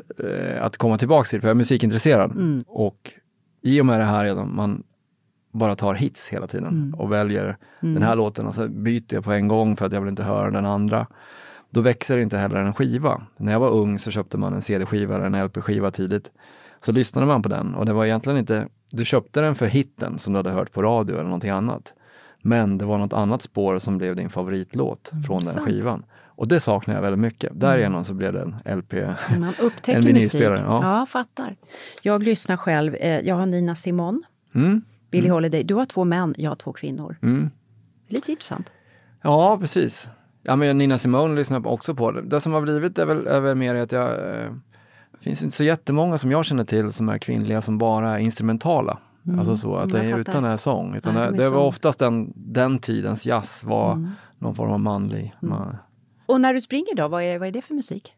eh, att komma tillbaka till, för jag är musikintresserad. Mm. Och i och med det här är man bara tar hits hela tiden mm. och väljer mm. den här låten och så byter jag på en gång för att jag vill inte höra den andra. Då växer inte heller en skiva. När jag var ung så köpte man en C D-skiva eller en L P-skiva tidigt. Så lyssnade man på den och det var egentligen inte, du köpte den för hitten som du hade hört på radio eller någonting annat. Men det var något annat spår som blev din favoritlåt mm, från den sant. skivan. Och det saknar jag väldigt mycket. Därigenom så blev det en L P, man upptäcker en vinylspelare. Ja. ja, fattar. Jag lyssnar själv. Jag har Nina Simone, mm. Billie mm. Holiday. Du har två män, jag har två kvinnor. Mm. Lite intressant. Ja, precis. Ja, men Nina Simone lyssnar också på det. Det som har blivit är väl, är väl mer att jag... Eh, det finns inte så jättemånga som jag känner till som är kvinnliga som bara är instrumentala. Mm. Alltså så, att det är utan det är sång. Utan Nej, det, det var oftast den, den tidens jazz var mm. någon form av manlig. Mm. Man... Och när du springer då, vad är, vad är det för musik?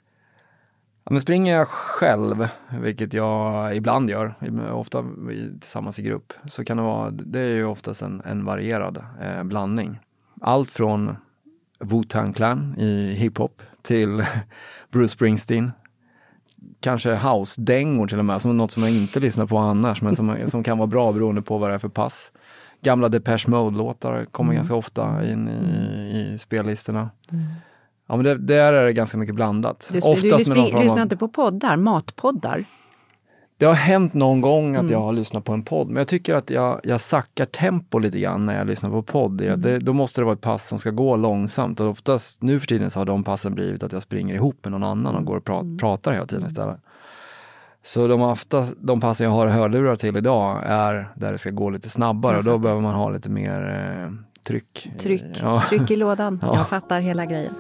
Ja, men springer jag själv, vilket jag ibland gör, ofta tillsammans i grupp, så kan det vara, det är ju oftast en, en varierad eh, blandning. Allt från Wu-Tang Clan i hiphop till Bruce Springsteen. Kanske house-dängor till och med, som något som jag inte lyssnar på annars, men som, som kan vara bra beroende på vad det är för pass. Gamla Depeche Mode-låtar kommer mm. ganska ofta in i, i spellistorna. Mm. Ja, men det, där är det ganska mycket blandat. Du, Oftast du, du, med någon form av... lyssnar inte på poddar, matpoddar? Det har hänt någon gång att mm. jag har lyssnat på en podd, men jag tycker att jag, jag sackar tempo lite grann när jag lyssnar på podd. Mm. Det, då måste det vara ett pass som ska gå långsamt, och oftast nu för tiden så har de passen blivit att jag springer ihop med någon annan och går och pra- mm. pratar hela tiden istället. Så de, ofta, de passen jag har hörlurar till idag är där det ska gå lite snabbare, och då behöver man ha lite mer eh, tryck. Tryck, ja. tryck i lådan. Ja. Jag fattar hela grejen.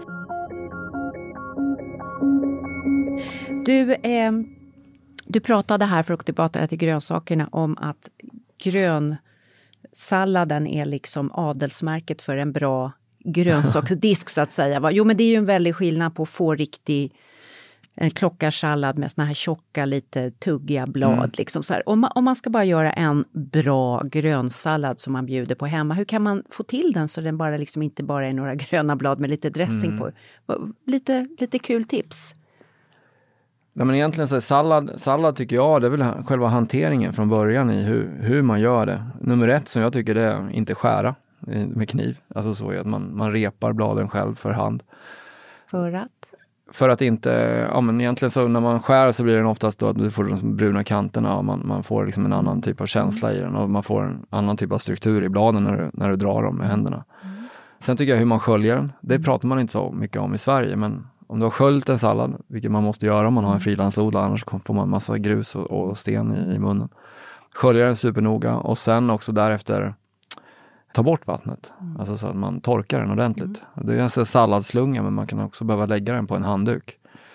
Du, eh, du pratade här, för att tillbaka till grönsakerna, om att grönsalladen är liksom adelsmärket för en bra grönsaksdisk så att säga. Jo, men det är ju en väldig skillnad på att få riktig en klockarsallad med såna här tjocka, lite tuggiga blad. Mm. Liksom så här. Om, man, om man ska bara göra en bra grönsallad som man bjuder på hemma, hur kan man få till den så den bara liksom inte bara är några gröna blad med lite dressing mm. på? Lite, lite kul tips. Ja, men egentligen så är sallad, sallad tycker jag, det är väl själva hanteringen från början i hur, hur man gör det. Nummer ett som jag tycker det är inte skära med kniv. Alltså så är att man, man repar bladen själv för hand. För att? För att inte, ja men egentligen så när man skär så blir den oftast då att du får de bruna kanterna och man, man får liksom en annan typ av känsla i den, och man får en annan typ av struktur i bladen när du, när du drar dem med händerna. Mm. Sen tycker jag hur man sköljer den, det pratar man inte så mycket om i Sverige, men om du har sköljt en sallad, vilket man måste göra om man har en frilansodlare, annars får man massa grus och, och sten i, i munnen. Skölja den supernoga och sen också därefter ta bort vattnet. Mm. Alltså så att man torkar den ordentligt. Mm. Det är en salladsslunga, men man kan också behöva lägga den på en handduk.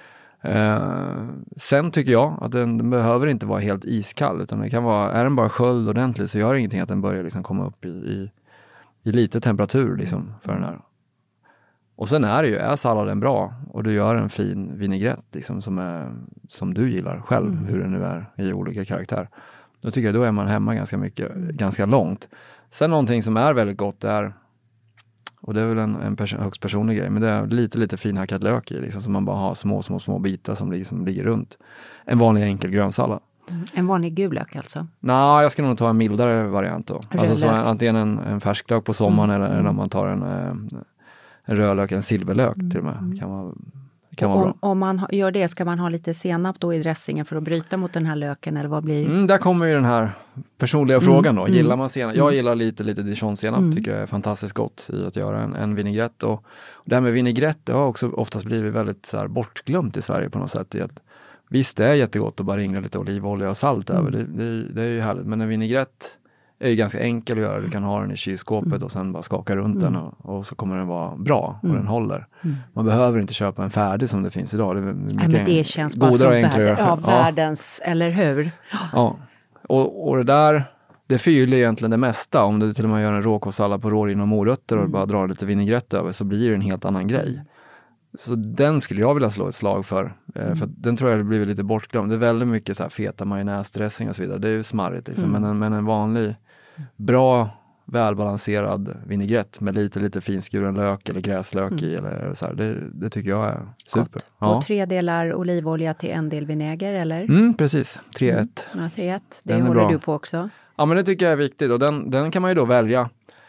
Eh, sen tycker jag att den, den behöver inte vara helt iskall, utan det kan vara, är den bara sköljd ordentligt så gör det ingenting att den börjar liksom komma upp i, i, i lite temperatur liksom för den här. Och sen är det ju, är salladen bra och du gör en fin vinägrett liksom, som, är, som du gillar själv, mm. hur det nu är i olika karaktär. Då tycker jag då är man hemma ganska mycket, ganska långt. Sen någonting som är väldigt gott är, och det är väl en, en pers- högst personlig grej, men det är lite lite finhackad lök i, liksom, som man bara har små, små, små bitar som liksom ligger runt. En vanlig enkel grönsallad. Mm. En vanlig gul lök alltså? Nej, jag ska nog ta en mildare variant då. Alltså så antingen en, en färsklök på sommaren mm. eller, eller om man tar en, en rödlök, en silverlök mm. till och med. Kan vara, kan vara om, bra. Om man gör det, ska man ha lite senap då i dressingen för att bryta mot den här löken, eller vad blir mm, där kommer ju den här personliga mm. frågan då. Gillar man senap? Jag mm. gillar lite, lite dijonsenap, mm. tycker jag är fantastiskt gott i att göra en, en vinägrett. Och, och det här med vinägrett, det har också oftast blivit väldigt så här, bortglömt i Sverige på något sätt. I att, visst, det är jättegott att bara ringla lite olivolja och salt mm. över. Det, det, det är ju härligt. Men en vinägrett är ju ganska enkel att göra. Du kan ha den i kylskåpet mm. och sen bara skaka runt mm. den och, och så kommer den vara bra och mm. den håller. Mm. Man behöver inte köpa en färdig som det finns idag. Det, är Nej, men det känns bara som värld, ja, ja. världens, eller hur? Ja, och, och det där, det förgyller egentligen det mesta. Om du till och med gör en råkostsallad på rårin och morötter och mm. bara drar lite vinägrett över, så blir det en helt annan grej. Så den skulle jag vilja slå ett slag för. Mm. För den tror jag det blir lite bortglömd. Det är väldigt mycket så här feta majonnäsdressing och så vidare. Det är ju smarrigt liksom. Mm. Men, en, men en vanlig, bra, välbalanserad vinägrett med lite, lite finskuren lök eller gräslök mm. i. Eller så här, det, det tycker jag är super. Ja. Och tre delar olivolja till en del vinäger, eller? Mm, precis. tre ett. Mm. Ja, tre ett. Det den håller du på också. Ja, men det tycker jag är viktigt. Och den, den kan man ju då välja.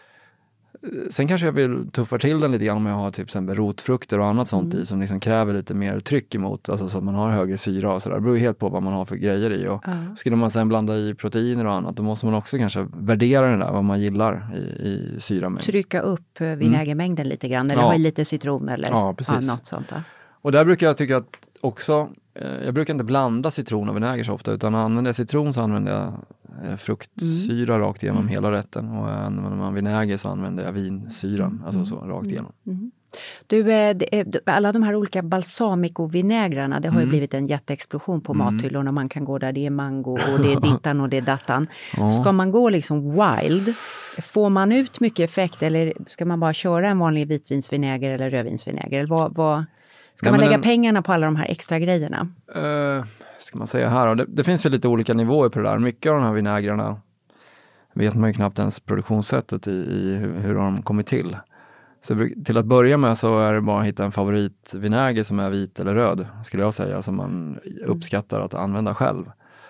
Sen kanske jag vill tuffa till den lite grann om jag har typ exempel rotfrukter och annat sånt mm. i som liksom kräver lite mer tryck emot, alltså så att man har högre syra och sådär. Det beror ju helt på vad man har för grejer i. Och mm. skulle man sen blanda i proteiner och annat, då måste man också kanske värdera den där, vad man gillar i, i syramängd. Trycka upp vinägermängden mm. lite grann, eller ja. ha i lite citron eller ja, precis. Ja, något sånt. Då. Och där brukar jag tycka att också, jag brukar inte blanda citron och vinäger så ofta, utan använder jag citron så använder jag fruktsyra mm. rakt igenom mm. hela rätten, och använder man vinäger så använder jag vinsyran, mm. alltså så rakt igenom. Mm. Du, alla de här olika balsamico-vinägrarna, det har mm. ju blivit en jätteexplosion på mm. mathyllorna. Man kan gå där, det är mango och det är dittan och det är dattan. Ja. Ska man gå liksom wild, får man ut mycket effekt, eller ska man bara köra en vanlig vitvinsvinäger eller rödvinsvinäger? Eller vad, vad, ska Nej, man lägga den, pengarna på alla de här extra grejerna? Uh, ska man säga här, det, det finns ju lite olika nivåer på det där. Mycket av de här vinägrarna vet man ju knappt ens produktionssättet i, i hur, hur de kommit till. Så till att börja med så är det bara att hitta en favoritvinäger som är vit eller röd, skulle jag säga, som man uppskattar att använda själv.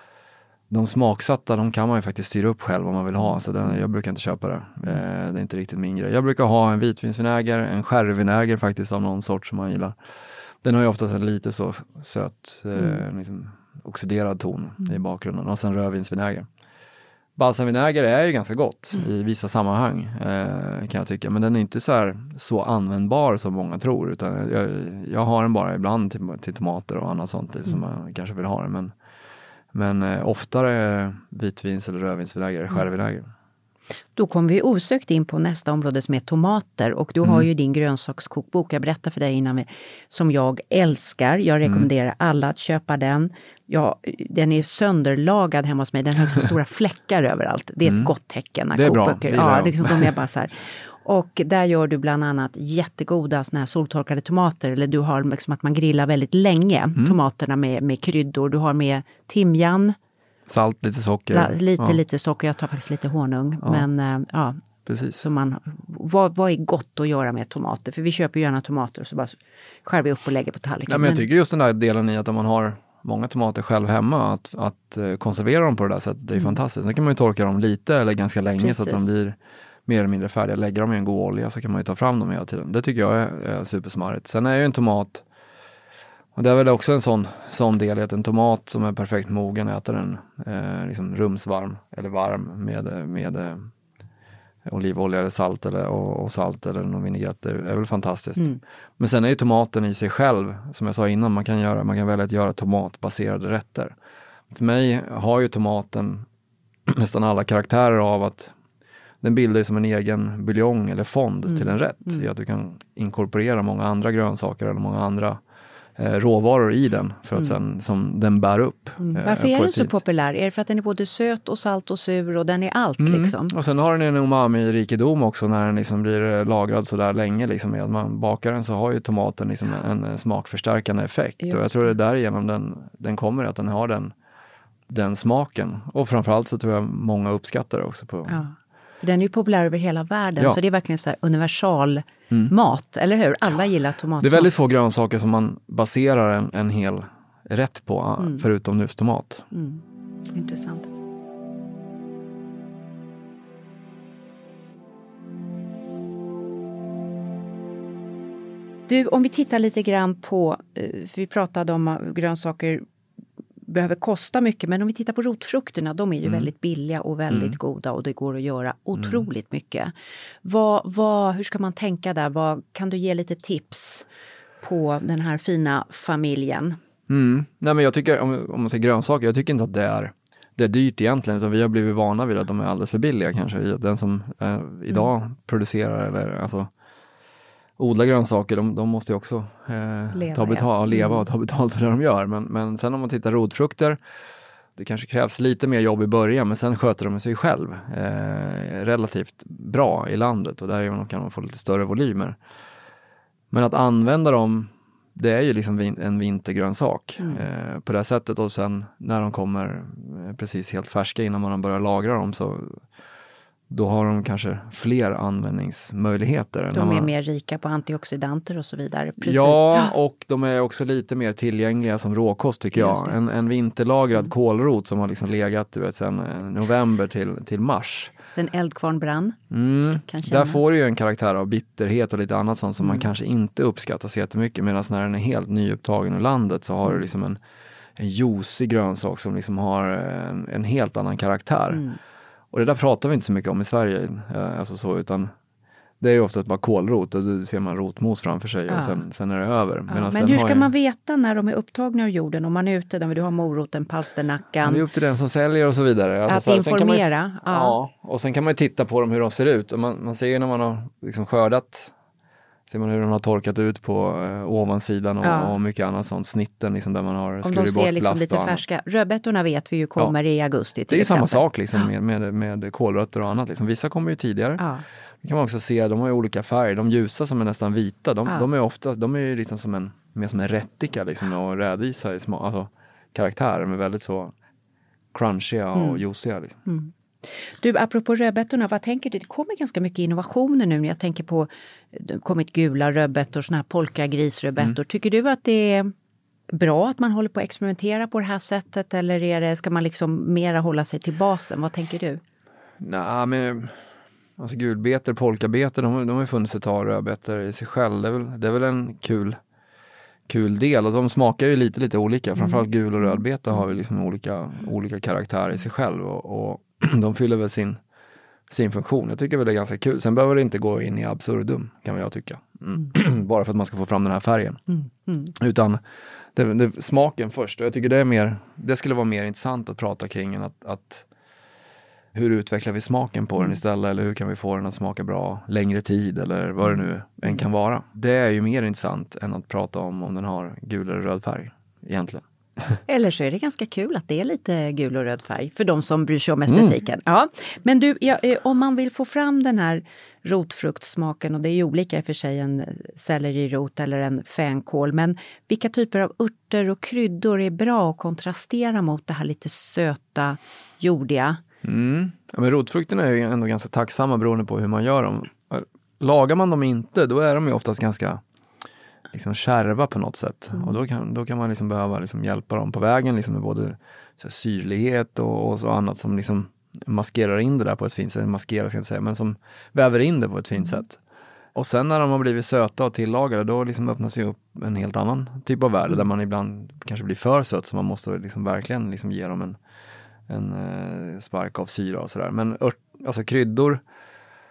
De smaksatta, de kan man ju faktiskt styra upp själv om man vill ha, så den, jag brukar inte köpa det. Det är inte riktigt min grej. Jag brukar ha en vitvinsvinäger, en sherryvinäger faktiskt av någon sort som man gillar. Den har ju oftast en lite så söt, mm. eh, liksom oxiderad ton mm. i bakgrunden, och sen rödvinsvinäger. Balsamvinäger är ju ganska gott mm. i vissa sammanhang, eh, kan jag tycka. Men den är inte så här så användbar som många tror. Utan jag, jag har den bara ibland till, till tomater och annat sånt mm. som man kanske vill ha den. Men, men eh, oftare vitvins- eller rödvinsvinäger, mm. sherryvinäger. Då kommer vi osökt in på nästa område som är tomater. Och du mm. har ju din grönsakskokbok, jag berättade för dig innan, som jag älskar. Jag rekommenderar mm. alla att köpa den. Ja, den är sönderlagad hemma hos mig. Den har så stora fläckar överallt. Det är mm. ett gott tecken. Det är bra. Det ja, det är liksom, de är bara så här. Och där gör du bland annat jättegoda såna här soltorkade tomater. Eller du har liksom att man grillar väldigt länge. Mm. Tomaterna med, med kryddor. Du har med timjan. Salt, lite socker. La, lite, ja. lite socker. Jag tar faktiskt lite honung. Ja. Men äh, ja, precis. Så man, vad, vad är gott att göra med tomater? För vi köper ju gärna tomater och så bara skär vi upp och lägger på tallriken. Ja, men jag tycker just den där delen i att om man har många tomater själv hemma, att, att uh, konservera dem på det där sättet, det är mm. fantastiskt. Sen kan man ju torka dem lite eller ganska länge Precis. Så att de blir mer eller mindre färdiga. Lägger dem i en god olja så kan man ju ta fram dem hela tiden. Det tycker jag är, är supersmarrigt. Sen är ju en tomat, och det är väl också en sån, sån del, att en tomat som är perfekt mogen äter den eh, liksom rumsvarm eller varm med, med olivolja eller salt eller, och, och salt eller någon vinägrett, det är väl fantastiskt. Mm. Men sen är ju tomaten i sig själv, som jag sa innan, man kan, göra, man kan välja att göra tomatbaserade rätter. För mig har ju tomaten nästan alla karaktärer av att den bildar som en egen buljong eller fond mm. till en rätt. Mm. I att du kan inkorporera många andra grönsaker eller många andra eh, råvaror i den för att mm. sen som den bär upp. Mm. Eh, Varför är den så vis. populär? Är det för att den är både söt och salt och sur och den är allt mm. liksom? Och sen har den en umami-rikedom också när den liksom blir lagrad så där länge. Liksom, med att man bakar den så har ju tomaten liksom ja. en, en smakförstärkande effekt. Just och jag tror det är därigenom den, den kommer att den har den, den smaken. Och framförallt så tror jag många uppskattar det också på... Ja. Den är ju populär över hela världen, ja. så det är verkligen så här universal mm. mat, eller hur? Alla gillar tomat. Det är väldigt få grönsaker som man baserar en, en hel rätt på, mm. förutom just tomat. Mm. Intressant. Du, om vi tittar lite grann på, för vi pratade om att grönsaker behöver kosta mycket, men om vi tittar på rotfrukterna, de är ju mm. väldigt billiga och väldigt mm. goda och det går att göra otroligt mm. mycket. Vad, vad, hur ska man tänka där? Vad, kan du ge lite tips på den här fina familjen? Mm. Nej, men jag tycker, om, om man säger grönsaker, jag tycker inte att det är, det är dyrt egentligen, utan vi har blivit vana vid att de är alldeles för billiga kanske. Den som eh, idag mm. producerar eller alltså odla grönsaker, de, de måste ju också eh, leva, ta betal, ja. leva och ta betalt för det de gör. Men, men sen om man tittar rotfrukter, det kanske krävs lite mer jobb i början, men sen sköter de sig själv eh, relativt bra i landet och därigenom kan de få lite större volymer. Men att använda dem, det är ju liksom vin, en vintergrönsak mm. eh, på det sättet, och sen när de kommer eh, precis helt färska innan man börjar lagra dem, så då har de kanske fler användningsmöjligheter. De är man... mer rika på antioxidanter och så vidare. Precis. Ja, och de är också lite mer tillgängliga som råkost tycker jag. En, en vinterlagrad mm. kålrot som har liksom legat du vet, sedan november till, till mars. Sen eldkvarn brann. Mm. Där får du ju en karaktär av bitterhet och lite annat sånt som mm. man kanske inte uppskattar så jättemycket. Medan när den är helt nyupptagen ur landet så har du liksom en, en juicy grönsak som liksom har en, en helt annan karaktär. Mm. Och det där pratar vi inte så mycket om i Sverige, alltså så, utan det är ju ofta bara kålrot och då ser man rotmos framför sig ja. och sen, sen är det över. Ja, men hur ska jag... man veta när de är upptagna ur jorden? Om man är ute där du har moroten, palsternackan. Det är upp till den som säljer och så vidare. Alltså, att så här, informera. Sen kan man, ja. ja, och sen kan man ju titta på dem hur de ser ut. Och man, man ser ju när man har liksom skördat, ser man hur de har torkat ut på eh, ovansidan och, ja. och mycket annat sånt. Snitten liksom, där man har skurit bort blast. Om de ser liksom lite färska. Rödbetorna vet vi ju kommer ja. i augusti till Det är ju exempel. samma sak liksom, med, med, med kålrötter och annat. Liksom. Vissa kommer ju tidigare. Ja. Det kan man också se, de har ju olika färger. De ljusa som är nästan vita, de, ja. de är ofta, de är ju liksom som en, mer som en rättika liksom, och rädisa i små, alltså karaktärer med väldigt så crunchiga och mm. juiciga liksom. Mm. Du, apropå rödbetorna, vad tänker du? Det kommer ganska mycket innovationer nu när jag tänker på, det kommit gula rödbetor, såna här polkagrisrödbetor. Mm. Tycker du att det är bra att man håller på att experimentera på det här sättet, eller är det, ska man liksom mera hålla sig till basen? Vad tänker du? Nej, men alltså gulbetor, polkabetor, de, de har ju funnits ett tag, rödbetor i sig själv. Det är väl, det är väl en kul, kul del. Och de smakar ju lite, lite olika. Mm. Framförallt gul och rödbeta har ju liksom olika, olika karaktärer i sig själv. Och, och de fyller väl sin, sin funktion. Jag tycker väl det är ganska kul. Sen behöver det inte gå in i absurdum, kan väl jag tycka. Mm. Mm. Bara för att man ska få fram den här färgen. Mm. Mm. Utan det, det, smaken först. Och jag tycker det är mer, det skulle vara mer intressant att prata kring än att, att hur utvecklar vi smaken på den istället, eller hur kan vi få den att smaka bra längre tid, eller vad det nu än kan vara. Det är ju mer intressant än att prata om om den har gul eller röd färg egentligen. Eller så är det ganska kul att det är lite gul och röd färg för de som bryr sig om estetiken. Mm. Ja. Men du, ja, om man vill få fram den här rotfruktsmaken, och det är ju olika i och för sig, en sellerirot eller en fänkål, men vilka typer av örter och kryddor är bra att kontrastera mot det här lite söta, jordiga? Mm. Ja, men rotfrukterna är ju ändå ganska tacksamma beroende på hur man gör dem. Lagar man dem inte, då är de ju oftast ganska liksom kärva på något sätt. Mm. Och då kan, då kan man liksom behöva liksom hjälpa dem på vägen liksom med både så syrlighet och, och så annat som liksom maskerar in det där på ett fint sätt. Maskerar ska jag inte säga, men som väver in det på ett fint mm. sätt. Och sen när de har blivit söta och tillagade, då liksom öppnas ju upp en helt annan typ av värld mm. där man ibland kanske blir för sött, så man måste liksom verkligen liksom ge dem en en eh, spark av syra och sådär. Men ört, alltså kryddor,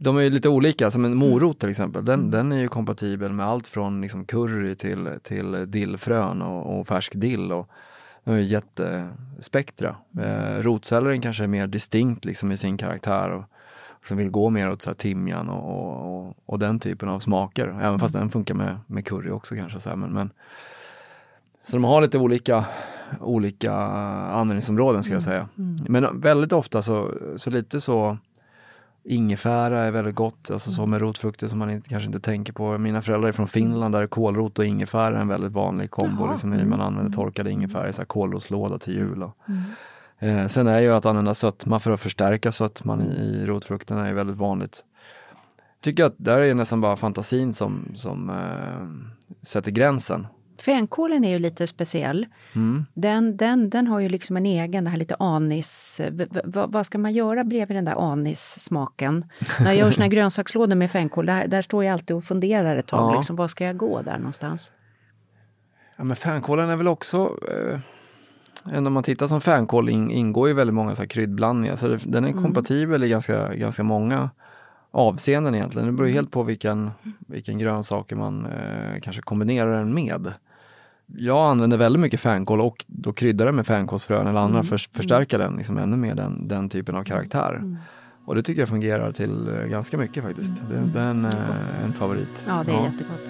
de är ju lite olika, som en morot till exempel. Den, mm. den är ju kompatibel med allt från liksom curry till, till dillfrön och, och färsk dill. Och det är ju jättespektra. Eh, rotsellerin kanske är mer distinkt liksom i sin karaktär och, och som vill gå mer åt så här timjan och, och, och den typen av smaker. Även mm. fast den funkar med, med curry också kanske. Så, här, men, men, så de har lite olika, olika användningsområden ska jag säga. Mm. Men väldigt ofta så, så lite så ingefära är väldigt gott, alltså mm. som med rotfrukter som man inte, kanske inte tänker på. Mina föräldrar är från Finland, där kålrot och ingefära är en väldigt vanlig kombo. Liksom, mm. Man använder torkade ingefära i så här kålrotslåda till jul. Och, mm. eh, sen är ju att använda sötma för att förstärka sötman i, i rotfrukterna är väldigt vanligt. Tycker att där är nästan bara fantasin som, som eh, sätter gränsen. Fänkålen är ju lite speciell. Mm. Den, den, den har ju liksom en egen, det här lite anis. V- v- vad ska man göra bredvid den där anis-smaken? När jag gör såna här grönsakslådor med fänkål, där, där står jag alltid och funderar ett tag. Ja. Liksom, vad ska jag gå där någonstans? Ja, men fänkålen är väl också... Eh, när man tittar som fänkål in, ingår ju väldigt många så här kryddblandningar. Så det, den är mm. kompatibel i ganska, ganska många avseenden egentligen. Det beror ju helt på vilken, vilken grönsaker man eh, kanske kombinerar den med. Jag använder väldigt mycket fänkål och då kryddar det med fänkålsfrön eller andra mm. för att förstärka den liksom ännu mer den, den typen av karaktär. Mm. Och det tycker jag fungerar till eh, ganska mycket faktiskt. Det, det är en, eh, en favorit. Ja, det är ja. jättegott.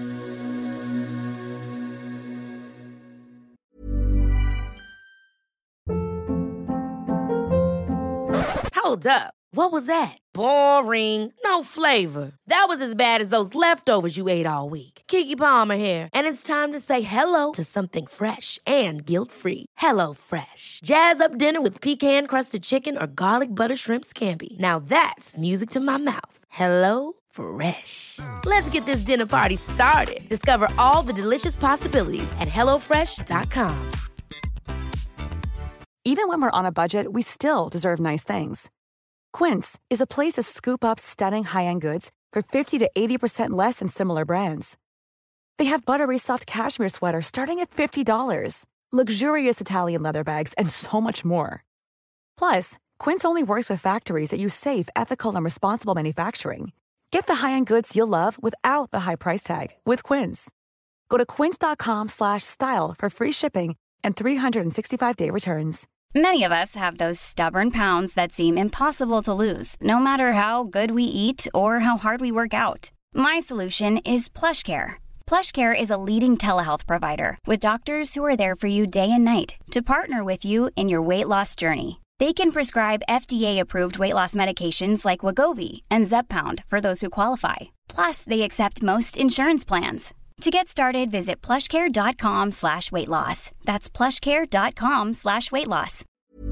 Hold up. What was that? Boring. No flavor. That was as bad as those leftovers you ate all week. Keke Palmer here, and it's time to say hello to something fresh and guilt-free. Hello Fresh. Jazz up dinner with pecan-crusted chicken or garlic butter shrimp scampi. Now that's music to my mouth. Hello Fresh. Let's get this dinner party started. Discover all the delicious possibilities at hello fresh dot com. Even when we're on a budget, we still deserve nice things. Quince is a place to scoop up stunning high-end goods for fifty to eighty percent less than similar brands. They have buttery soft cashmere sweaters starting at fifty dollars, luxurious Italian leather bags, and so much more. Plus, Quince only works with factories that use safe, ethical, and responsible manufacturing. Get the high-end goods you'll love without the high price tag with Quince. Go to quince.com slash style for free shipping and three sixty-five day returns. Many of us have those stubborn pounds that seem impossible to lose, no matter how good we eat or how hard we work out. My solution is PlushCare. PlushCare is a leading telehealth provider with doctors who are there for you day and night to partner with you in your weight loss journey. They can prescribe F D A-approved weight loss medications like Wegovy and Zepbound for those who qualify. Plus, they accept most insurance plans. To get started, visit plushcare.com slash weight loss. That's plushcare.com slash weight loss.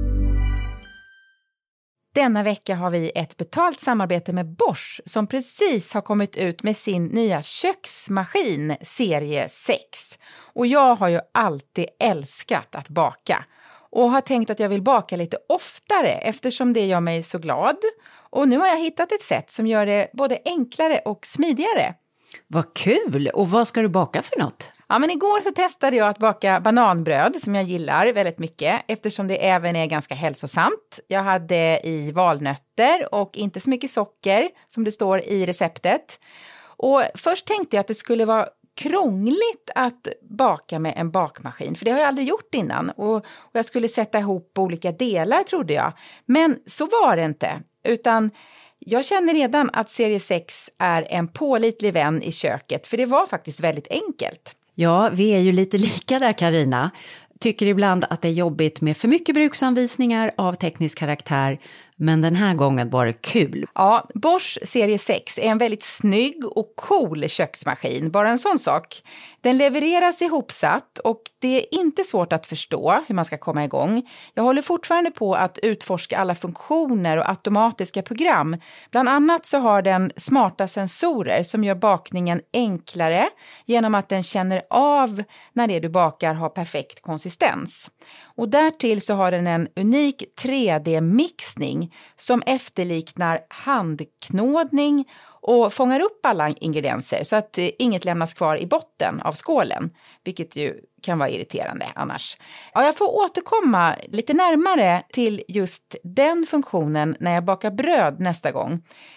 Denna vecka har vi ett betalt samarbete med Bosch som precis har kommit ut med sin nya köksmaskin serie sex. Och jag har ju alltid älskat att baka. Och har tänkt att jag vill baka lite oftare eftersom det gör mig så glad. Och nu har jag hittat ett sätt som gör det både enklare och smidigare. Vad kul! Och vad ska du baka för något? Ja, men igår så testade jag att baka bananbröd som jag gillar väldigt mycket eftersom det även är ganska hälsosamt. Jag hade i valnötter och inte så mycket socker som det står i receptet. Och först tänkte jag att det skulle vara krångligt att baka med en bakmaskin, för det har jag aldrig gjort innan. Och, och jag skulle sätta ihop olika delar trodde jag. Men så var det inte, utan jag känner redan att serie sex är en pålitlig vän i köket, för det var faktiskt väldigt enkelt. Ja, vi är ju lite lika där, Carina. Tycker ibland att det är jobbigt med för mycket bruksanvisningar av teknisk karaktär, men den här gången var det kul. Ja, Bosch serie sex är en väldigt snygg och cool köksmaskin, bara en sån sak. Den levereras ihopsatt och det är inte svårt att förstå hur man ska komma igång. Jag håller fortfarande på att utforska alla funktioner och automatiska program. Bland annat så har den smarta sensorer som gör bakningen enklare genom att den känner av när det du bakar har perfekt konsistens. Och därtill så har den en unik tre D-mixning som efterliknar handknådning och fångar upp alla ingredienser så att inget lämnas kvar i botten av skålen, vilket ju kan vara irriterande annars. Ja, jag får återkomma lite närmare till just den funktionen när jag bakar bröd nästa gång.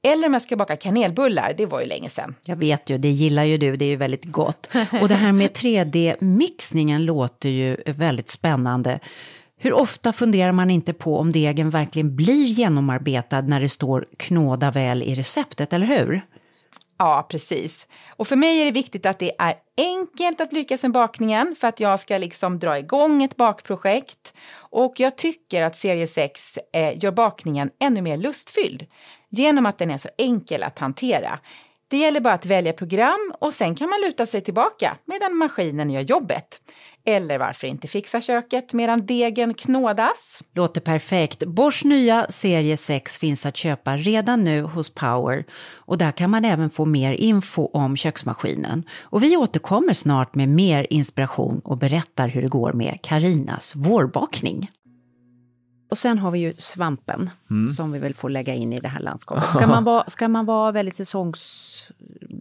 Eller om jag ska baka kanelbullar, det var ju länge sedan. Jag vet ju, det gillar ju du, det är ju väldigt gott. Och det här med tre D-mixningen låter ju väldigt spännande. Hur ofta funderar man inte på om degen verkligen blir genomarbetad när det står knåda väl i receptet, eller hur? Ja, precis. Och för mig är det viktigt att det är enkelt att lyckas med bakningen för att jag ska liksom dra igång ett bakprojekt. Och jag tycker att serie sex eh, gör bakningen ännu mer lustfylld genom att den är så enkel att hantera. Det gäller bara att välja program och sen kan man luta sig tillbaka medan maskinen gör jobbet. Eller varför inte fixa köket medan degen knådas? Låter perfekt. Bosch nya serie sex finns att köpa redan nu hos Power. Och där kan man även få mer info om köksmaskinen. Och vi återkommer snart med mer inspiration och berättar hur det går med Karinas vårbakning. Och sen har vi ju svampen mm. som vi väl får lägga in i det här landskapet. Ska man vara, ska man vara väldigt säsongs,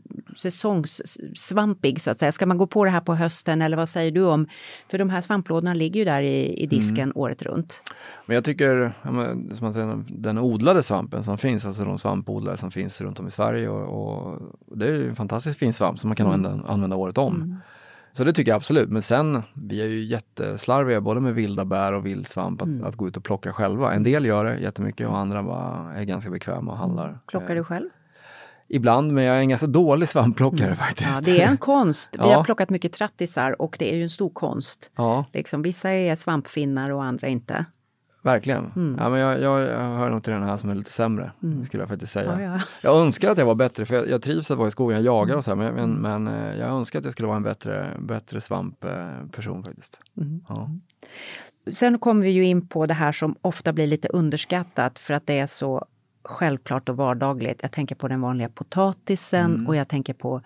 säsongssvampig så att säga? Ska man gå på det här på hösten eller vad säger du om? För de här svamplådorna ligger ju där i, i disken mm. året runt. Men jag tycker, som man säger, den odlade svampen som finns, alltså de svampodlare som finns runt om i Sverige. Och, och det är ju en fantastiskt fin svamp som man kan mm. använda, använda året om. Mm. Så det tycker jag absolut. Men sen, vi är ju jätteslarviga både med vilda bär och vildsvamp att, mm. att gå ut och plocka själva. En del gör det jättemycket och andra bara är ganska bekväma och handlar. Plockar du själv? Ibland, men jag är en ganska dålig svampplockare mm. faktiskt. Ja, det är en konst. Vi ja. har plockat mycket trattisar och det är ju en stor konst. Ja. Liksom, vissa är svampfinnar och andra inte. Verkligen. Mm. Ja, men jag, jag, jag hör nog till den här som är lite sämre, mm. skulle jag faktiskt säga. Ja, ja. Jag önskar att jag var bättre, för jag, jag trivs att vara i skogen, jag jagar och så här, men, men, men jag önskar att jag skulle vara en bättre, bättre svampperson faktiskt. Mm. Ja. Sen kommer vi ju in på det här som ofta blir lite underskattat för att det är så självklart och vardagligt. Jag tänker på den vanliga potatisen mm. och jag tänker på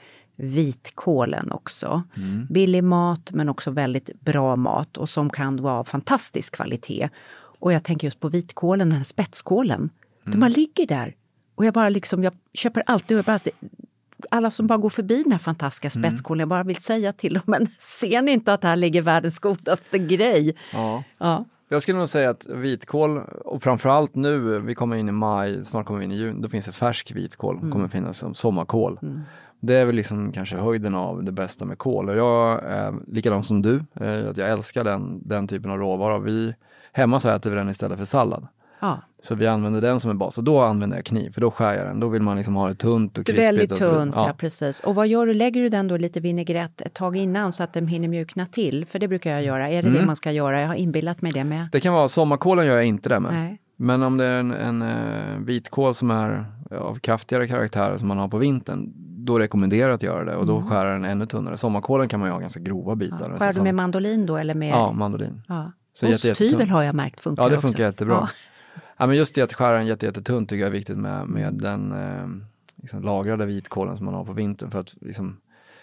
vitkålen också. Mm. Billig mat men också väldigt bra mat och som kan vara av fantastisk kvalitet. Och jag tänker just på vitkålen, den här spetskålen. Mm. De bara ligger där. Och jag bara liksom, jag köper alltid, jag bara, alla som bara går förbi den här fantastiska spetskålen, mm. jag bara vill säga till dem, men ser ni inte att det här ligger världens godaste grej? Ja. Ja. Jag skulle nog säga att vitkål, och framförallt nu, vi kommer in i maj, snart kommer vi in i juni, då finns det färsk vitkål, mm. kommer finnas som sommarkål. Mm. Det är väl liksom kanske höjden av det bästa med kål. Och jag är likadant som du, eh, att jag älskar den, den typen av råvara. Vi, hemma så äter vi den istället för sallad. Ja. Så vi använder den som en bas. Och då använder jag kniv, för då skär jag den. Då vill man liksom ha det tunt och krispigt. Väldigt och tunt, ja. ja precis. Och vad gör du? Lägger du den då lite vinägrett ett tag innan så att den hinner mjukna till? För det brukar jag göra. Är det mm. det man ska göra? Jag har inbillat mig det med. Det kan vara, sommarkålen gör jag inte det med. Nej. Men om det är en, en uh, vitkål som är av kraftigare karaktär som man har på vintern, då rekommenderar jag att göra det. Och då mm. skär den ännu tunnare. Sommarkålen kan man ju ha ganska grova bitar. Ja. Skär du med mandolin då? Eller med... Ja, mandolin. Ja. Osthyvel har jag märkt funkar Ja, det också. funkar jättebra. Ja. Ja, men just det att skära den jätte, jättetunt tycker jag är viktigt med, med den eh, liksom lagrade vitkålen som man har på vintern för att liksom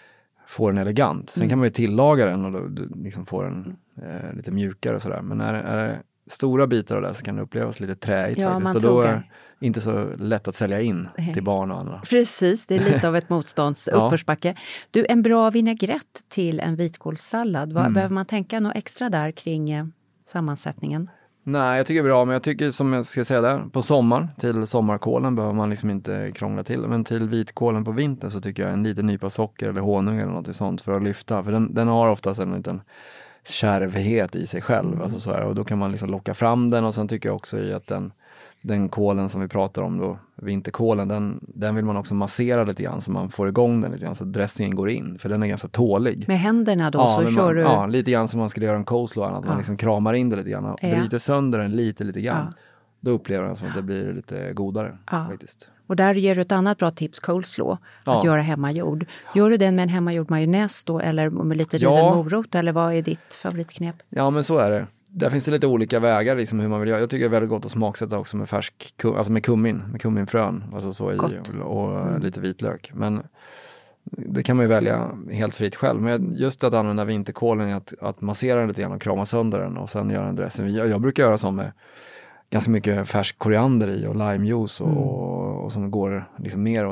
få den elegant. Sen mm. kan man ju tillaga den och då, då liksom få den eh, lite mjukare och sådär. Men är, är det stora bitar av det så kan det upplevas lite träigt ja, faktiskt. Och då är det inte så lätt att sälja in Nej. till barn och andra. Precis, det är lite av ett motstånds uppförsbacke. Ja. Du, en bra vinägrett till en vitkålssallad. Vad, mm. behöver man tänka något extra där kring eh, sammansättningen? Nej, jag tycker det är bra, men jag tycker som jag ska säga där, på sommar, till sommarkålen behöver man liksom inte krångla till. Men till vitkålen på vintern så tycker jag en liten nypa socker eller honung eller något sånt för att lyfta. För den, den har oftast en liten kärvhet i sig själv. Mm. Alltså så här, och då kan man liksom locka fram den och sen tycker jag också i att den, den kålen som vi pratar om då, vinterkålen, den, den vill man också massera lite grann så man får igång den lite grann så dressingen går in. För den är ganska tålig. Med händerna då ja, så kör man, du? Ja, lite grann som man skulle göra en coleslaw. Att ja. man liksom kramar in det lite grann och ja. bryter sönder den lite, lite grann. Ja. Då upplever man som att det blir lite godare ja. faktiskt. Och där ger du ett annat bra tips, coleslaw, ja. att göra hemmagjord. Gör du den med en hemmagjord majonnäs då eller med lite riven ja. morot eller vad är ditt favoritknep? Ja, men så är det. Där finns det lite olika vägar liksom hur man vill göra. Jag tycker det är väldigt gott att smaksätta också med färsk, alltså med kummin, med kumminfrön, alltså så i och, och mm. lite vitlök. Men det kan man ju välja helt fritt själv. Men just att använda vinterkålen är att, att massera den lite grann och krama sönder den och sen göra en dressing. Jag, jag brukar göra så med ganska mycket färsk koriander i och limejuice och, mm. och, och som går liksom mer åt det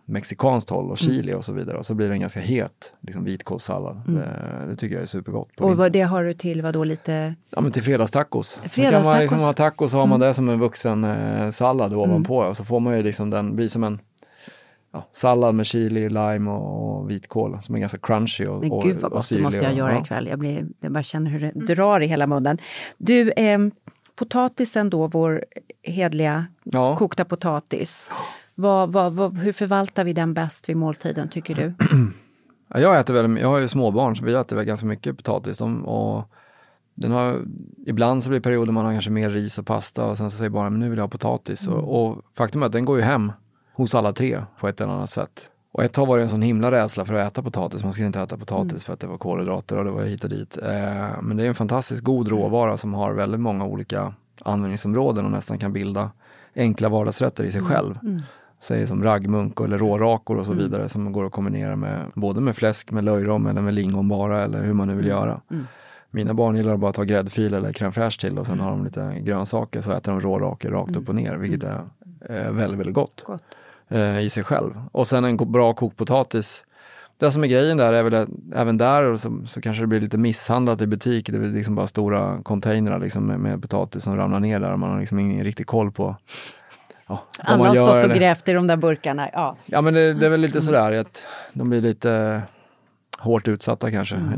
mexikanskt håll och chili mm. och så vidare. Och så blir det en ganska het liksom, vitkålssallad. Mm. Det, det tycker jag är supergott. Och vad det har du till vad då lite? Ja, men till fredagstacos. Fredagstacos. Kan man liksom ha tacos så har man mm. det som en vuxen eh, sallad ovanpå. Mm. Och så får man ju liksom den, blir som en ja, sallad med chili, lime och, och vitkål som är ganska crunchy och men gud vad gott, det måste jag göra ja. ikväll. Jag, blir, jag bara känner hur det mm. drar i hela munnen. Du, eh, potatisen då, vår hedliga ja. kokta potatis. Vad, vad, vad, hur förvaltar vi den bäst vid måltiden, tycker du? Ja, jag äter väl, jag har ju småbarn så vi äter väl ganska mycket potatis. Och den har, ibland så blir det perioder man har kanske mer ris och pasta och sen så säger barnen, men nu vill jag ha potatis. Mm. Och, och faktum är att den går ju hem hos alla tre på ett eller annat sätt. Och ett tag var det en sån himla rädsla för att äta potatis. Man skulle inte äta potatis mm. för att det var kolhydrater och det var hit och dit. Eh, men det är en fantastiskt god råvara som har väldigt många olika användningsområden och nästan kan bilda enkla vardagsrätter i sig själv. Mm. Mm. Säg som raggmunk eller rårakor och så mm. vidare som går att kombinera med både med fläsk, med löjrom eller med lingon bara eller hur man nu vill mm. göra. Mm. Mina barn gillar bara att ta gräddfil eller crème fraîche till och sen mm. har de lite grönsaker så äter de rårakor rakt mm. upp och ner vilket är eh, väldigt, väldigt gott, gott. Eh, i sig själv. Och sen en bra kokpotatis. Det som är grejen där är väl att även där så, så kanske det blir lite misshandlat i butik. Det är liksom bara stora containrar liksom med, med potatis som ramlar ner där och man har liksom ingen riktig koll på. Ja, alla har stått och grävt i de där burkarna. Ja, ja men det, det är väl lite sådär att de blir lite hårt utsatta kanske mm.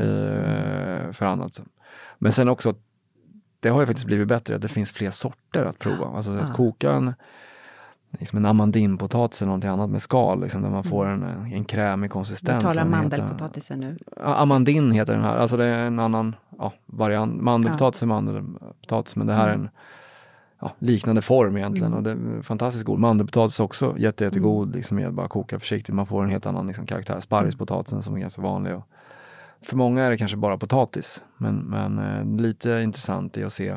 i, för annat. Men sen också, det har ju faktiskt blivit bättre att det finns fler sorter att prova. Alltså att ja. koka en, liksom en amandinpotatis eller någonting annat med skal liksom, där man får en, en krämig konsistens. Du talar mandelpotatisen nu. Amandin heter den här. Alltså det är en annan ja, variant. Mandelpotatis är mandelpotatis men det här mm. är en ja, liknande form egentligen mm. och det är fantastiskt god. Mandelpotatis också jätte, jättegod mm. liksom med bara koka försiktigt. Man får en helt annan liksom, karaktär. Sparrispotatisen som är ganska vanlig. Och för många är det kanske bara potatis men, men eh, lite intressant är att se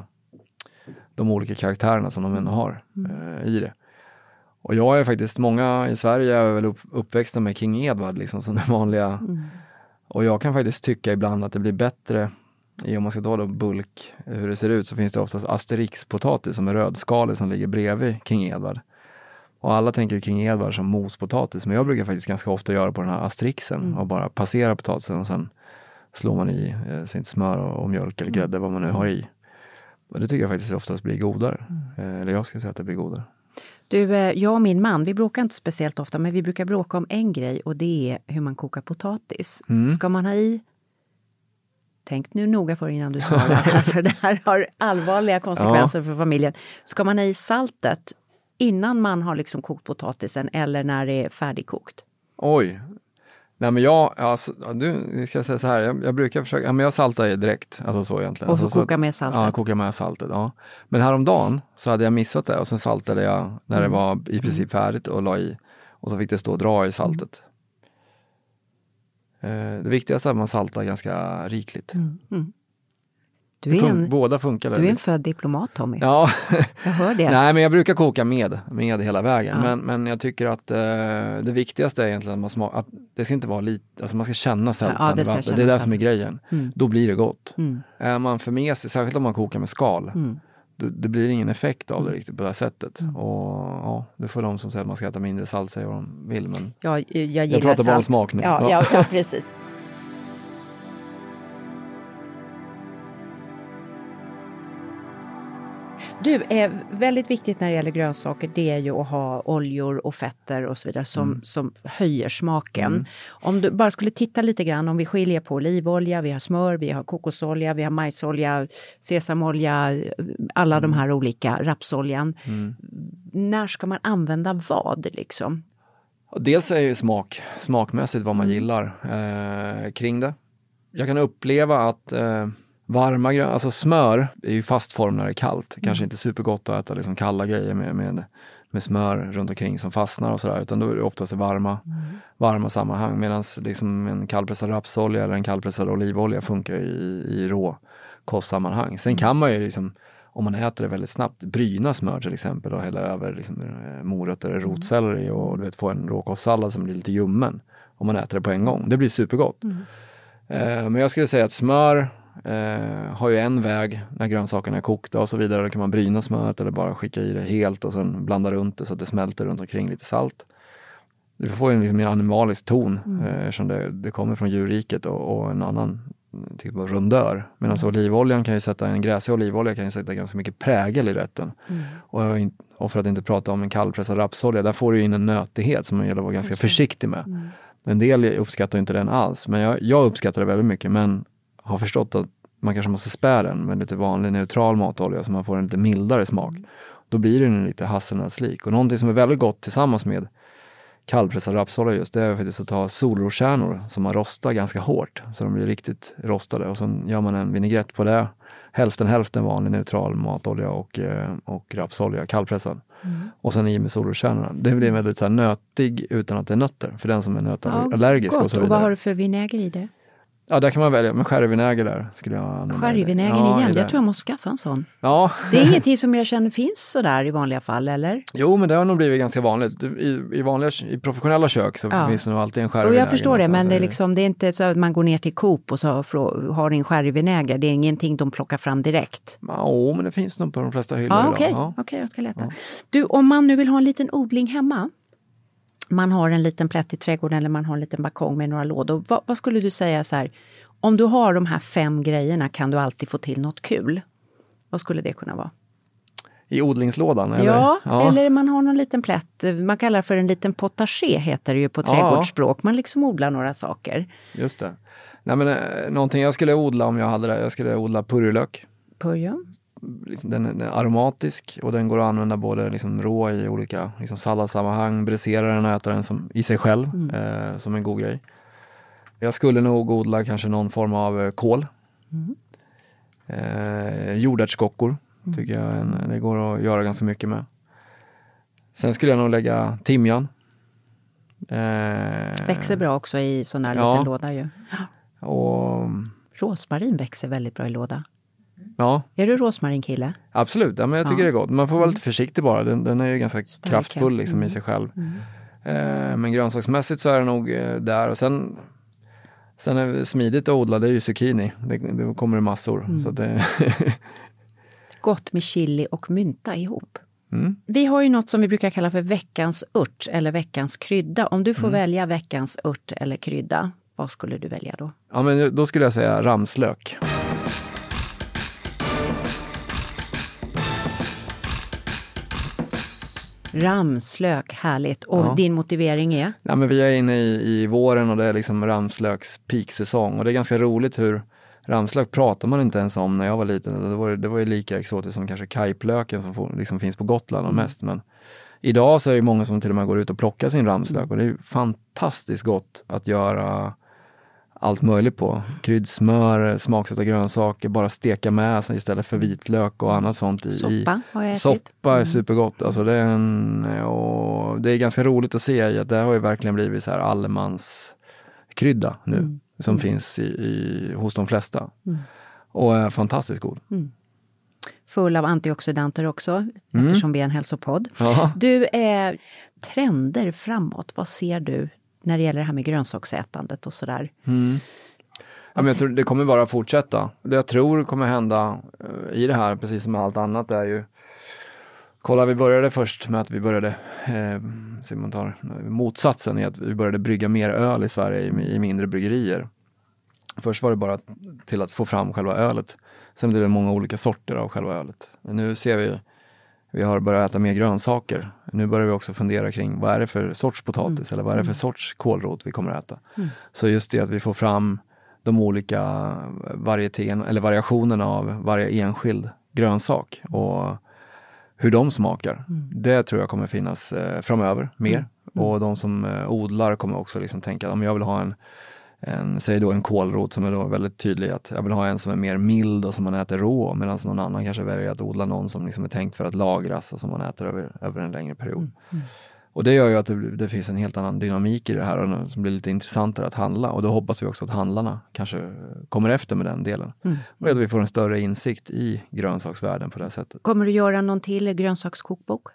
de olika karaktärerna som de ändå har mm. eh, i det. Och jag är faktiskt, många i Sverige är väl upp, uppväxta med King Edward liksom som den vanliga. Mm. Och jag kan faktiskt tycka ibland att det blir bättre i om man ska ta då bulk hur det ser ut så finns det oftast Asterix-potatis som är rödskalig som ligger bredvid King Edward. Och alla tänker King Edward som mospotatis men jag brukar faktiskt ganska ofta göra på den här Asterixen mm. och bara passera potatisen och sen slår man i eh, sitt smör och, och mjölk eller grädde mm. vad man nu har i. Och det tycker jag faktiskt oftast blir godare. Mm. Eh, eller jag ska säga att det blir godare. Du, jag och min man, vi bråkar inte speciellt ofta men vi brukar bråka om en grej och det är hur man kokar potatis. Mm. Ska man ha i, tänk nu noga för innan du svarar för det här har allvarliga konsekvenser ja. för familjen. Ska man ha i saltet innan man har liksom kokt potatisen eller när det är färdigkokt? Oj, nej men jag, alltså, du ska säga så här, jag, jag brukar försöka, ja, men jag saltar ju direkt, alltså så egentligen. Och får alltså, koka så, med saltet? Ja, koka med saltet, ja. Men häromdagen så hade jag missat det och sen saltade jag när mm. det var i princip färdigt och la i. Och så fick det stå och dra i saltet. Mm. Eh, det viktigaste är att man saltar ganska rikligt. Mm. Mm. Du är, fun- en, båda funkar du är en född diplomat, Tommy. Ja. Jag hör det. Nej, men jag brukar koka med, med hela vägen. Ja. Men, men jag tycker att eh, det viktigaste är egentligen att, man smak, att det ska inte vara lite, alltså man ska känna sältan ja, det, ska känna det är det som är grejen. Mm. Då blir det gott. Mm. Är man för mesig, särskilt om man kokar med skal, mm. då, det blir ingen effekt av det riktigt på det här sättet. Mm. Och ja, det får de som säger att man ska äta mindre salt säga vad de vill. Men ja, jag, jag, jag pratar bara om smak nu. Ja, ja. ja precis. Du, är väldigt viktigt när det gäller grönsaker, det är ju att ha oljor och fetter och så vidare som, mm. som höjer smaken. Mm. Om du bara skulle titta lite grann, om vi skiljer på olivolja, vi har smör, vi har kokosolja, vi har majsolja, sesamolja, alla mm. de här olika, rapsoljan. Mm. När ska man använda vad liksom? Dels är ju smak, smakmässigt vad man gillar eh, kring det. Jag kan uppleva att eh, varma grön, alltså smör är ju fast form när det är kallt. Kanske mm. inte supergott att äta liksom kalla grejer med, med, med smör runt omkring som fastnar och sådär. Utan då är det oftast i varma, mm. varma sammanhang. Medan liksom en kallpressad rapsolja eller en kallpressad olivolja funkar i, i rå kostsammanhang. Sen kan man ju liksom, om man äter det väldigt snabbt, bryna smör till exempel och hälla över liksom, morötter eller rotselleri och du vet, få en råkostsallad som blir lite ljummen. Om man äter det på en gång. Det blir supergott. Mm. Eh, men jag skulle säga att smör Eh, har ju en väg när grönsakerna är kokta och så vidare. Då kan man bryna smöret eller bara skicka i det helt och sen blanda runt det så att det smälter runt omkring lite salt. Du får ju liksom en animalisk ton Mm. eh, eftersom det, det kommer från djurriket och, och en annan typ av rundör. Medan mm. olivoljan kan ju sätta, en gräsig olivolja kan ju sätta ganska mycket prägel i rätten. Mm. Och, in, och för att inte prata om en kallpressad rapsolja, där får du in en nötighet som man gäller att vara ganska Just. försiktig med. Mm. En del uppskattar inte den alls, men jag, jag uppskattar det väldigt mycket, men har förstått att man kanske måste spä den med lite vanlig neutral matolja så man får en lite mildare smak. Mm. Då blir den lite hasselnötslik. Och någonting som är väldigt gott tillsammans med kallpressad rapsolja just, det är faktiskt att ta solroskärnor som man rostar ganska hårt så de blir riktigt rostade, och sen gör man en vinägrett på det. Hälften hälften vanlig neutral matolja och, och rapsolja, kallpressad. Mm. Och sen i med solroskärnorna. Det blir väldigt så här nötig utan att det är nötter, för den som är nötallergisk. Ja, och så vidare. Och vad har du för vinäger i det? Ja, där kan man välja, men sherryvinäger där skulle jag använda. Sherryvinägen ja, igen, jag tror jag måste skaffa en sån. Ja. Det är ingenting som jag känner finns så där i vanliga fall, eller? Jo, men det har nog blivit ganska vanligt. I, i, vanliga, i professionella kök så ja. finns det nog alltid en sherryvinäger. Och jag förstår det, men det är, liksom, det är inte så att man går ner till Coop och så har en sherryvinäger. Det är ingenting de plockar fram direkt. Ja, men det finns nog på de flesta hyllor ja, okay. idag. Ja, okej, okay, jag ska leta. Ja. Du, om man nu vill ha en liten odling hemma, man har en liten plätt i trädgården eller man har en liten balkong med några lådor. Vad, vad skulle du säga så här? Om du har de här fem grejerna kan du alltid få till något kul. Vad skulle det kunna vara? I odlingslådan? Eller? Ja, ja, eller man har någon liten plätt. Man kallar för en liten potager heter det ju på trädgårdsspråk. Man liksom odlar några saker. Just det. Nej, men, eh, någonting jag skulle odla om jag hade det. Jag skulle odla purjolök. Purjo? Liksom, den, den är aromatisk och den går att använda både liksom, rå i olika liksom, salladssammanhang. Bräsera den och äta den som, i sig själv mm. eh, som en god grej. Jag skulle nog odla kanske någon form av eh, kål. Mm. Eh, jordärtskockor mm. tycker jag en, det går att göra ganska mycket med. Sen skulle jag nog lägga timjan. Eh, växer bra också i sån här ja. liten låda ju. Och rosmarin växer väldigt bra i låda. Ja. Är du rosmarinkille? Absolut, ja, men jag tycker ja. det är gott. Man får vara lite försiktig bara. Den, den är ju ganska Starka. kraftfull liksom, mm. i sig själv. Mm. Mm. Eh, men grönsaksmässigt så är det nog eh, där. Och sen, sen är det smidigt att odla, det är ju zucchini. Det, det kommer massor. Mm. Så att det gott med chili och mynta ihop. Mm. Vi har ju något som vi brukar kalla för veckans ört eller veckans krydda. Om du får mm. välja veckans ört eller krydda, vad skulle du välja då? Ja, men då skulle jag säga ramslök. Ramslök, härligt. Och ja. din motivering är? Ja, men vi är inne i, i våren och det är liksom ramslöks peaksäsong. Och det är ganska roligt hur ramslök pratar man inte ens om när jag var liten. Det var, det var ju lika exotiskt som kanske kajplöken som får, liksom finns på Gotland och mm. mest. Men idag så är det många som till och med går ut och plockar sin ramslök. Mm. Och det är ju fantastiskt gott att göra allt möjligt på. Kryddsmör, smaksatta grönsaker, bara steka med sig istället för vitlök och annat sånt. I, Soppa har jag ätit. Soppa är supergott. Alltså det, är en, och det är ganska roligt att se att det har ju verkligen blivit så här allemans krydda nu. Mm. Som mm. finns i, i, hos de flesta. Mm. Och är fantastiskt god. Mm. Full av antioxidanter också, mm. eftersom vi är en hälsopodd. Ja. Du är trender framåt. Vad ser du när det gäller det här med grönsaksätandet och sådär? Mm. Ja, men jag tror det kommer bara fortsätta. Det jag tror kommer hända uh, i det här, precis som allt annat, är ju... Kolla, vi började först med att vi började, eh, så man tar motsatsen i att vi började brygga mer öl i Sverige i, i mindre bryggerier. Först var det bara till att få fram själva ölet. Sen blev det många olika sorter av själva ölet. Nu ser vi, vi har börjat äta mer grönsaker. Nu börjar vi också fundera kring vad är det för sorts potatis mm. eller vad är det för sorts kålrot vi kommer att äta. Mm. Så just det att vi får fram de olika varietén, eller variationerna av varje enskild grönsak och hur de smakar. Mm. Det tror jag kommer finnas eh, framöver mer. Mm. Mm. Och de som eh, odlar kommer också liksom tänka om jag vill ha en, en säg då en kålrot som är då väldigt tydlig att jag vill ha en som är mer mild och som man äter rå, medan någon annan kanske väljer att odla någon som liksom är tänkt för att lagras och som man äter över, över en längre period. Mm. Mm. Och det gör ju att det, det finns en helt annan dynamik i det här och som blir lite intressantare att handla. Och då hoppas vi också att handlarna kanske kommer efter med den delen. Mm. Och att vi får en större insikt i grönsaksvärlden på det sättet. Kommer du göra någon till grönsakskokbok?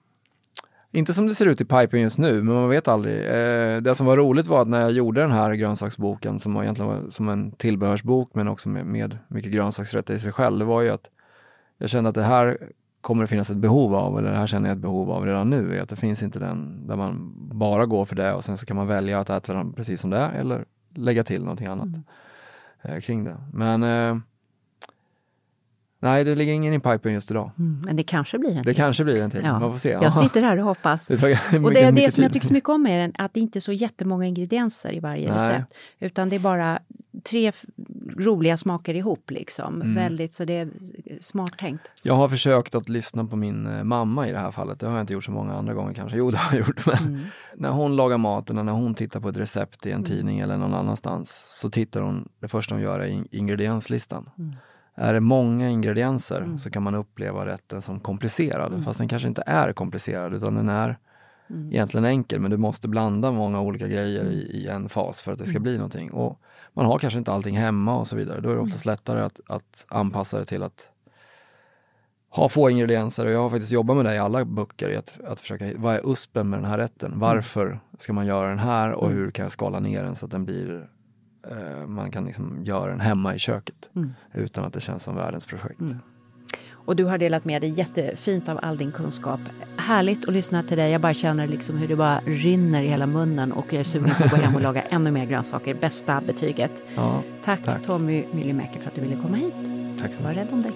Inte som det ser ut i pipen just nu, men man vet aldrig. Eh, det som var roligt var att när jag gjorde den här grönsaksboken, som var egentligen var som en tillbehörsbok men också med, med mycket grönsaksrätter i sig själv, det var ju att jag kände att det här kommer det finnas ett behov av, eller det här känner jag ett behov av redan nu, är att det finns inte den där man bara gå för det och sen så kan man välja att äta dem precis som det är eller lägga till någonting annat mm. eh, kring det. Men eh, nej, det ligger ingen i pipen just idag. Mm, men det kanske blir en det till. Det kanske blir en till. Ja. Man får se. Jag sitter här och hoppas. Det mycket, och det är det som tid. jag tycker så mycket om är att det inte är så jättemånga ingredienser i varje nej. recept. Utan det är bara tre f- roliga smaker ihop liksom. Mm. Väldigt, så det är smart tänkt. Jag har försökt att lyssna på min eh, mamma i det här fallet. Det har jag inte gjort så många andra gånger kanske. Jo, det har jag gjort. Men mm. när hon lagar maten och när hon tittar på ett recept i en mm. tidning eller någon annanstans så tittar hon, det första hon gör är in- ingredienslistan. Mm. Är det många ingredienser mm. så kan man uppleva rätten som komplicerad. Mm. Fast den kanske inte är komplicerad utan den är mm. egentligen enkel. Men du måste blanda många olika grejer i, i en fas för att det ska mm. bli någonting. Och man har kanske inte allting hemma och så vidare. Då är det oftast lättare att, att anpassa det till att ha få ingredienser. Och jag har faktiskt jobbat med det i alla böcker. I att, att försöka, vad är uspen med den här rätten? Varför ska man göra den här? Och hur kan jag skala ner den så att den blir... man kan liksom göra den hemma i köket mm. utan att det känns som världens projekt. Mm. Och du har delat med dig jättefint av all din kunskap. Härligt att lyssna till dig. Jag bara känner liksom hur det bara rinner i hela munnen och jag är sugen på att gå hem och laga ännu mer grönsaker. Bästa betyget. Ja, tack, tack Tommy Myllymäki för att du ville komma hit. Tack så mycket. Var rädd om dig.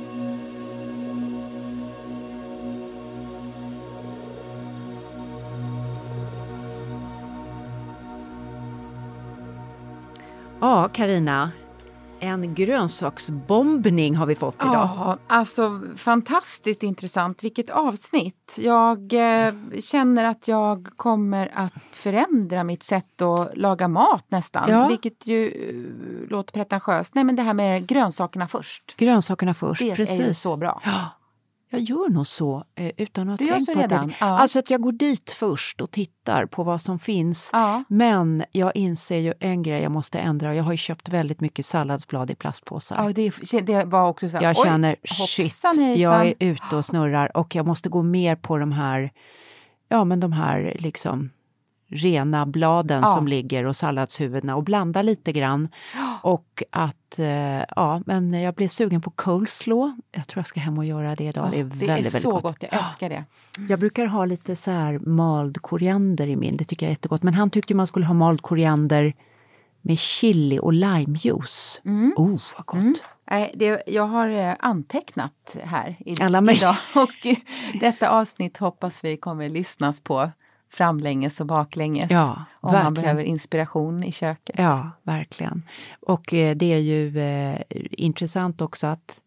Ja, Carina, en grönsaksbombning har vi fått idag. Ja, alltså fantastiskt intressant. Vilket avsnitt. Jag eh, känner att jag kommer att förändra mitt sätt att laga mat nästan. Ja. Vilket ju uh, låter pretentiöst. Nej, men det här med grönsakerna först. Grönsakerna först, det precis. Det är ju så bra. Ja. Jag gör nog så eh, utan att du tänka på redan. det. Ja. Alltså att jag går dit först och tittar på vad som finns. Ja. Men jag inser ju en grej jag måste ändra. Jag har ju köpt väldigt mycket salladsblad i plastpåsar. Ja, det, det var också så här, jag oj, känner, shit, hoppsan, jag är ute och snurrar. Och jag måste gå mer på de här, ja men de här liksom rena bladen ja. som ligger och salladshuvudena och blanda lite grann. Och att, eh, ja, men jag blev sugen på coleslaw. Jag tror jag ska hem och göra det idag. Det är oh, väldigt, det är väldigt så gott. gott. Jag älskar det. Mm. Jag brukar ha lite så här mald koriander i min. Det tycker jag är jättegott. Men han tyckte man skulle ha mald koriander med chili och limejuice. Mm. Oh, vad gott. Mm. Nej, det, jag har eh, antecknat här i, Alla idag. Och eh, detta avsnitt hoppas vi kommer lyssnas på framlänges och baklänges. Ja, om verkligen. Man behöver inspiration i köket. Ja, verkligen. Och eh, det är ju eh, intressant också att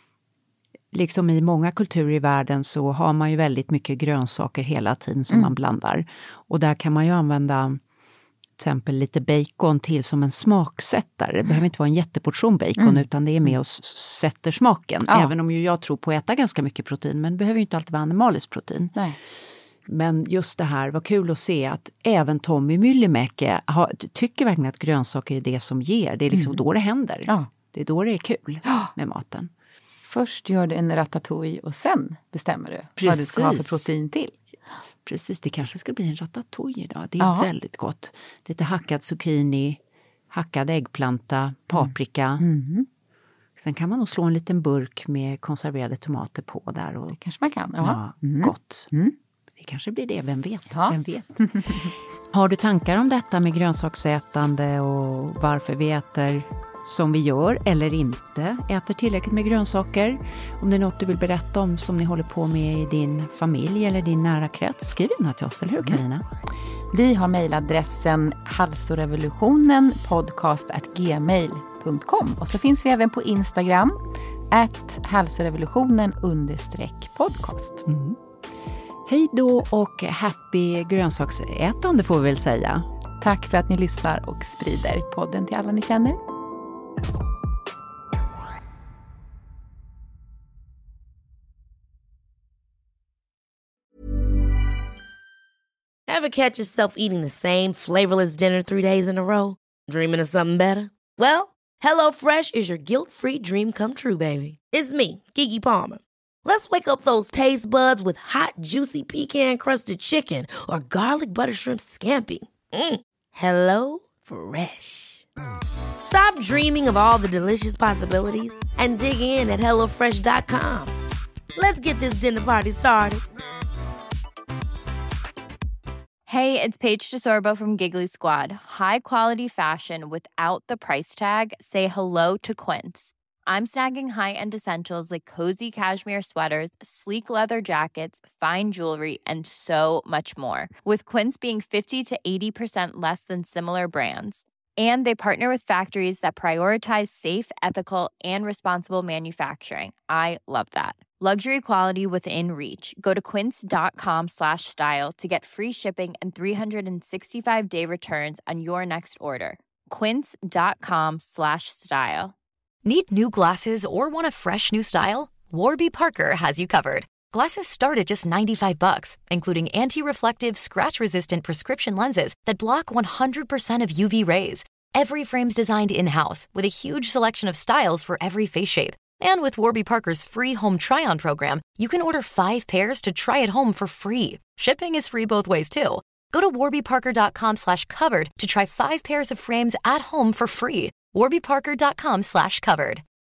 liksom i många kulturer i världen så har man ju väldigt mycket grönsaker hela tiden som mm. man blandar. Och där kan man ju använda till exempel lite bacon till som en smaksättare. Det behöver inte vara en jätteportion bacon mm. utan det är med och sätter smaken. Ja. Även om ju jag tror på att äta ganska mycket protein, men det behöver ju inte alltid vara animaliskt protein. Nej. Men just det här var kul att se att även Tommy Myllymäki har, tycker verkligen att grönsaker är det som ger. Det är liksom mm. då det händer. Ja. Det är då det är kul med maten. Först gör du en ratatouille och sen bestämmer du Precis. vad du ska ha för protein till. Precis, det kanske ska bli en ratatouille idag. Det är ja. väldigt gott. Lite hackad zucchini, hackad äggplanta, paprika. Mm. Mm. Sen kan man nog slå en liten burk med konserverade tomater på där. Och, det kanske man kan. Ja, ja mm. gott. Mm. Det kanske blir det, vem vet? Ja. Vem vet? Har du tankar om detta med grönsaksätande och varför vi äter som vi gör eller inte äter tillräckligt med grönsaker? Om det är något du vill berätta om som ni håller på med i din familj eller din nära krets, skriv gärna till oss, eller hur Carina? Mm. Vi har mejladressen halsorevolutionen podcast at gmail punkt com och så finns vi även på Instagram at halsorevolutionen understreck podcast. Mm. Hej då och happy grönsaksätande får vi väl säga. Tack för att ni lyssnar och sprider podden till alla ni känner. Ever catch yourself eating the same flavorless dinner three days in a row? Dreaming of something better? Well, HelloFresh is your guilt-free dream come true, baby. It's me, Keke Palmer. Let's wake up those taste buds with hot, juicy pecan-crusted chicken or garlic butter shrimp scampi. Mm. Hello Fresh. Stop dreaming of all the delicious possibilities and dig in at hello fresh dot com. Let's get this dinner party started. Hey, it's Paige DeSorbo from Giggly Squad. High quality fashion without the price tag. Say hello to Quince. I'm snagging high-end essentials like cozy cashmere sweaters, sleek leather jackets, fine jewelry, and so much more. With Quince being fifty to eighty percent less than similar brands. And they partner with factories that prioritize safe, ethical, and responsible manufacturing. I love that. Luxury quality within reach. Go to quince.com slash style to get free shipping and three sixty-five day returns on your next order. Quince.com slash style. Need new glasses or want a fresh new style? Warby Parker has you covered. Glasses start at just ninety-five bucks, including anti-reflective, scratch-resistant prescription lenses that block one hundred percent of U V rays. Every frame's designed in-house with a huge selection of styles for every face shape. And with Warby Parker's free home try-on program, you can order five pairs to try at home for free. Shipping is free both ways, too. Go to warbyparker.com slash covered to try five pairs of frames at home for free. warbyparker.com slash covered.